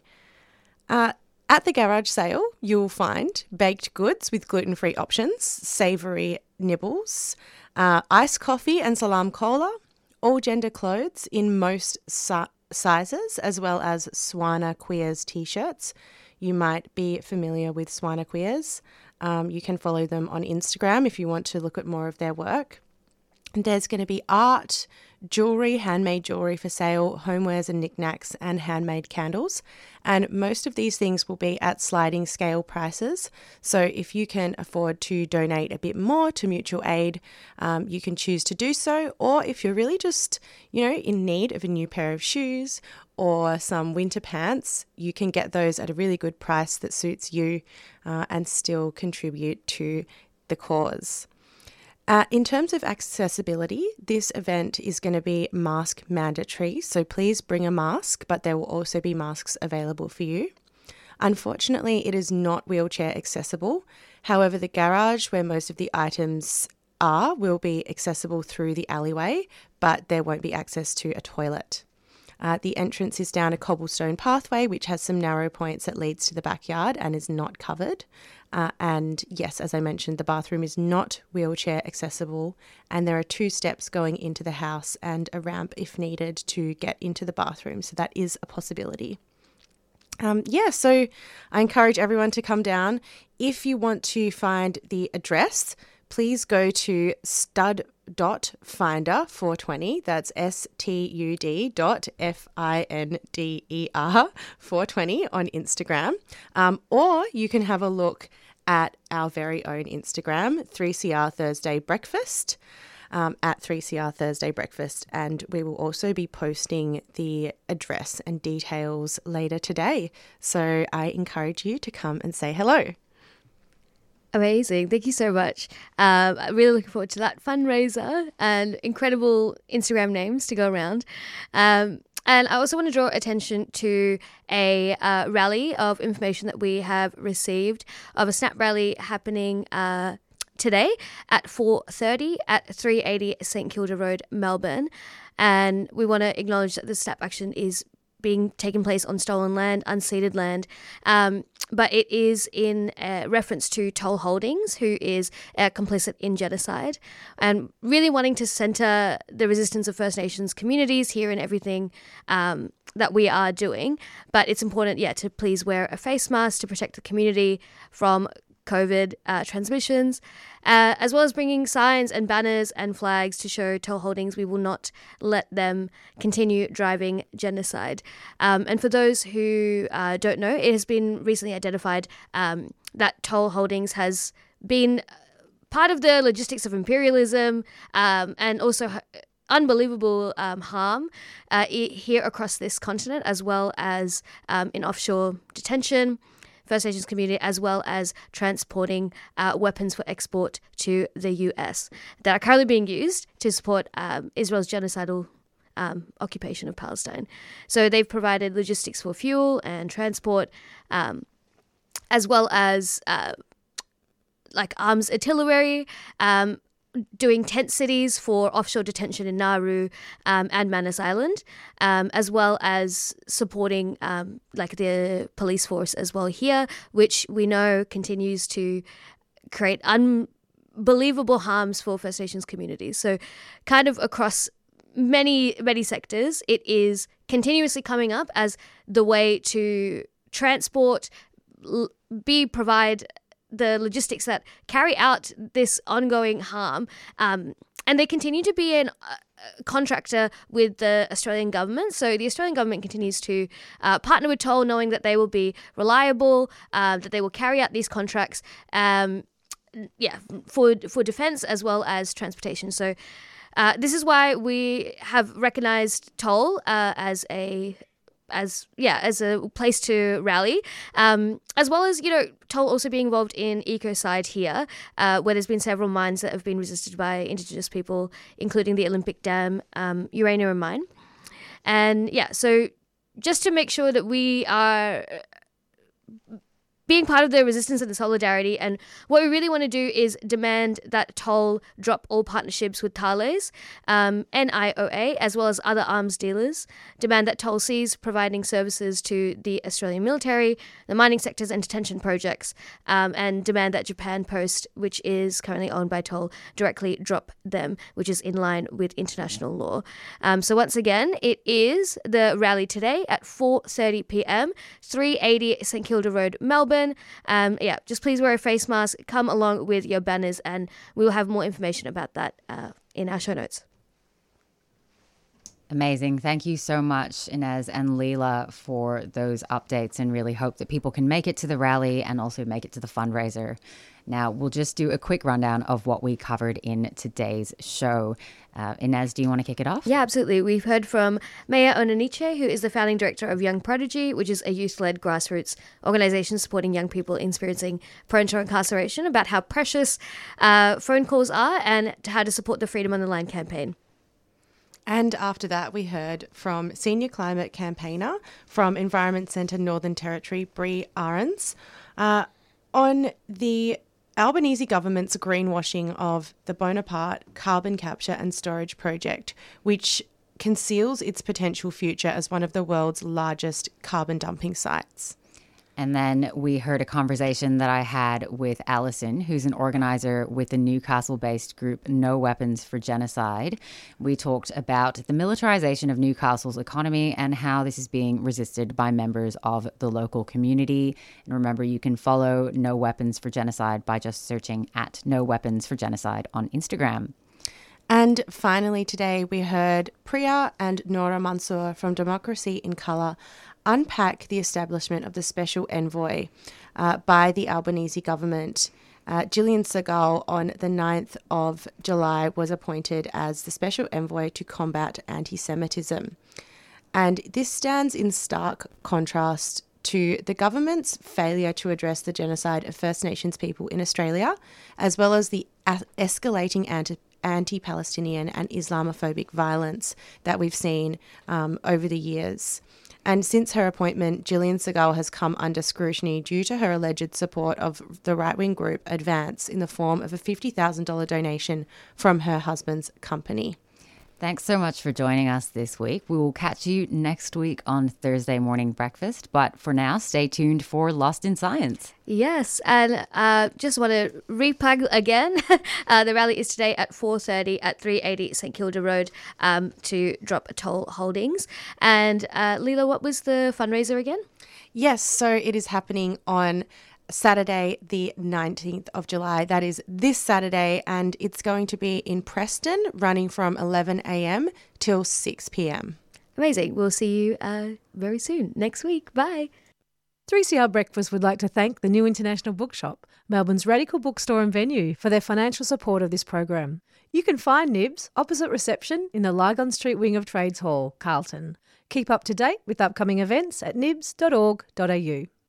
Uh, at the garage sale, you'll find baked goods with gluten-free options, savoury nibbles, uh, iced coffee and salam cola, all gender clothes in most si- sizes, as well as Swana Queers t-shirts. You might be familiar with Swana Queers. Um, you can follow them on Instagram if you want to look at more of their work. And there's going to be art, jewellery, handmade jewellery for sale, homewares and knickknacks, and handmade candles. And most of these things will be at sliding scale prices. So if you can afford to donate a bit more to mutual aid, um, you can choose to do so. Or if you're really just, you know, in need of a new pair of shoes or some winter pants, you can get those at a really good price that suits you uh, and still contribute to the cause. Uh, in terms of accessibility, this event is going to be mask mandatory, so please bring a mask, but there will also be masks available for you. Unfortunately, it is not wheelchair accessible. However, the garage where most of the items are will be accessible through the alleyway, but there won't be access to a toilet. Uh, the entrance is down a cobblestone pathway, which has some narrow points that leads to the backyard and is not covered. Uh, and yes, as I mentioned, the bathroom is not wheelchair accessible, and there are two steps going into the house and a ramp if needed to get into the bathroom. So that is a possibility. Um, yeah, so I encourage everyone to come down. If you want to find the address, please go to stud dot finder four twenty. That's S T U D dot F I N D E R four twenty on Instagram. Um, or you can have a look at our very own Instagram, three C R Thursday Breakfast, um, at three C R Thursday Breakfast. And we will also be posting the address and details later today. So I encourage you to come and say hello. Amazing. Thank you so much. Um, I'm really looking forward to that fundraiser and incredible Instagram names to go around. Um, and I also want to draw attention to a uh, rally of information that we have received of a SNAP rally happening uh, today at four thirty at three eighty St Kilda Road, Melbourne. And we want to acknowledge that the SNAP action is being taken place on stolen land, unceded land, um, but it is in uh, reference to Toll Holdings, who is uh, complicit in genocide, and really wanting to centre the resistance of First Nations communities here in everything um, that we are doing. But it's important, yeah, to please wear a face mask to protect the community from COVID uh, transmissions, uh, as well as bringing signs and banners and flags to show Toll Holdings we will not let them continue driving genocide. Um, and for those who uh, don't know, it has been recently identified um, that Toll Holdings has been part of the logistics of imperialism um, and also unbelievable um, harm uh, here across this continent, as well as um, in offshore detention, First Nations community, as well as transporting uh, weapons for export to the U S that are currently being used to support um, Israel's genocidal um, occupation of Palestine. So they've provided logistics for fuel and transport, um, as well as uh, like arms artillery, um, doing tent cities for offshore detention in Nauru um, and Manus Island, um, as well as supporting um, like the police force as well here, which we know continues to create unbelievable harms for First Nations communities. So kind of across many, many sectors, it is continuously coming up as the way to transport, be provide the logistics that carry out this ongoing harm. Um, and they continue to be a uh, contractor with the Australian government. So the Australian government continues to uh, partner with Toll, knowing that they will be reliable, uh, that they will carry out these contracts, um, yeah, for for defence as well as transportation. So uh, this is why we have recognised Toll uh, as a as yeah as a place to rally, um, as well as, you know, Toll also being involved in Ecocide here, uh, where there's been several mines that have been resisted by Indigenous people, including the Olympic Dam um, uranium mine. And yeah, so just to make sure that we are being part of the resistance and the solidarity, and what we really want to do is demand that Toll drop all partnerships with Thales, um, N I O A, as well as other arms dealers, demand that Toll cease providing services to the Australian military, the mining sectors and detention projects, um, and demand that Japan Post, which is currently owned by Toll, directly drop them, which is in line with international law. Um, so once again, it is the rally today at four thirty p.m, three eighty St Kilda Road, Melbourne. Um, yeah, just please wear a face mask, come along with your banners, and we will have more information about that uh, in our show notes. Amazing. Thank you so much, Inez and Leela, for those updates, and really hope that people can make it to the rally and also make it to the fundraiser. Now, we'll just do a quick rundown of what we covered in today's show. Uh, Inez, do you want to kick it off? Yeah, absolutely. We've heard from Maya Onaniche, who is the founding director of Young Prodigy, which is a youth-led grassroots organisation supporting young people experiencing parental incarceration, about how precious uh, phone calls are and how to support the Freedom on the Line campaign. And after that, we heard from Senior Climate Campaigner from Environment Centre Northern Territory, Bree Ahrens, uh, on the Albanese government's greenwashing of the Bonaparte carbon capture and storage project, which conceals its potential future as one of the world's largest carbon dumping sites. And then we heard a conversation that I had with Alison, who's an organizer with the Newcastle-based group No Weapons for Genocide. We talked about the militarization of Newcastle's economy and how this is being resisted by members of the local community. And remember, you can follow No Weapons for Genocide by just searching at No Weapons for Genocide on Instagram. And finally today, we heard Priya and Nora Mansour from Democracy in Colour unpack the establishment of the Special Envoy uh, by the Albanese government. Uh, Gillian Segal on the ninth of July was appointed as the Special Envoy to combat anti-Semitism. And this stands in stark contrast to the government's failure to address the genocide of First Nations people in Australia, as well as the a- escalating anti- anti-Palestinian and Islamophobic violence that we've seen um, over the years. And since her appointment, Gillian Segal has come under scrutiny due to her alleged support of the right-wing group Advance in the form of a fifty thousand dollars donation from her husband's company. Thanks so much for joining us this week. We will catch you next week on Thursday Morning Breakfast. But for now, stay tuned for Lost in Science. Yes, and uh, just want to replug again. uh, the rally is today at four thirty at three eighty St Kilda Road um, to drop toll holdings. And uh, Leela, what was the fundraiser again? Yes, so it is happening on Saturday, the nineteenth of July. That is this Saturday, and it's going to be in Preston, running from eleven a.m. till six p.m. Amazing. We'll see you uh, very soon, next week. Bye. three C R Breakfast would like to thank the New International Bookshop, Melbourne's radical bookstore and venue, for their financial support of this program. You can find Nibs opposite reception in the Lygon Street wing of Trades Hall, Carlton. Keep up to date with upcoming events at nibs dot org dot a u.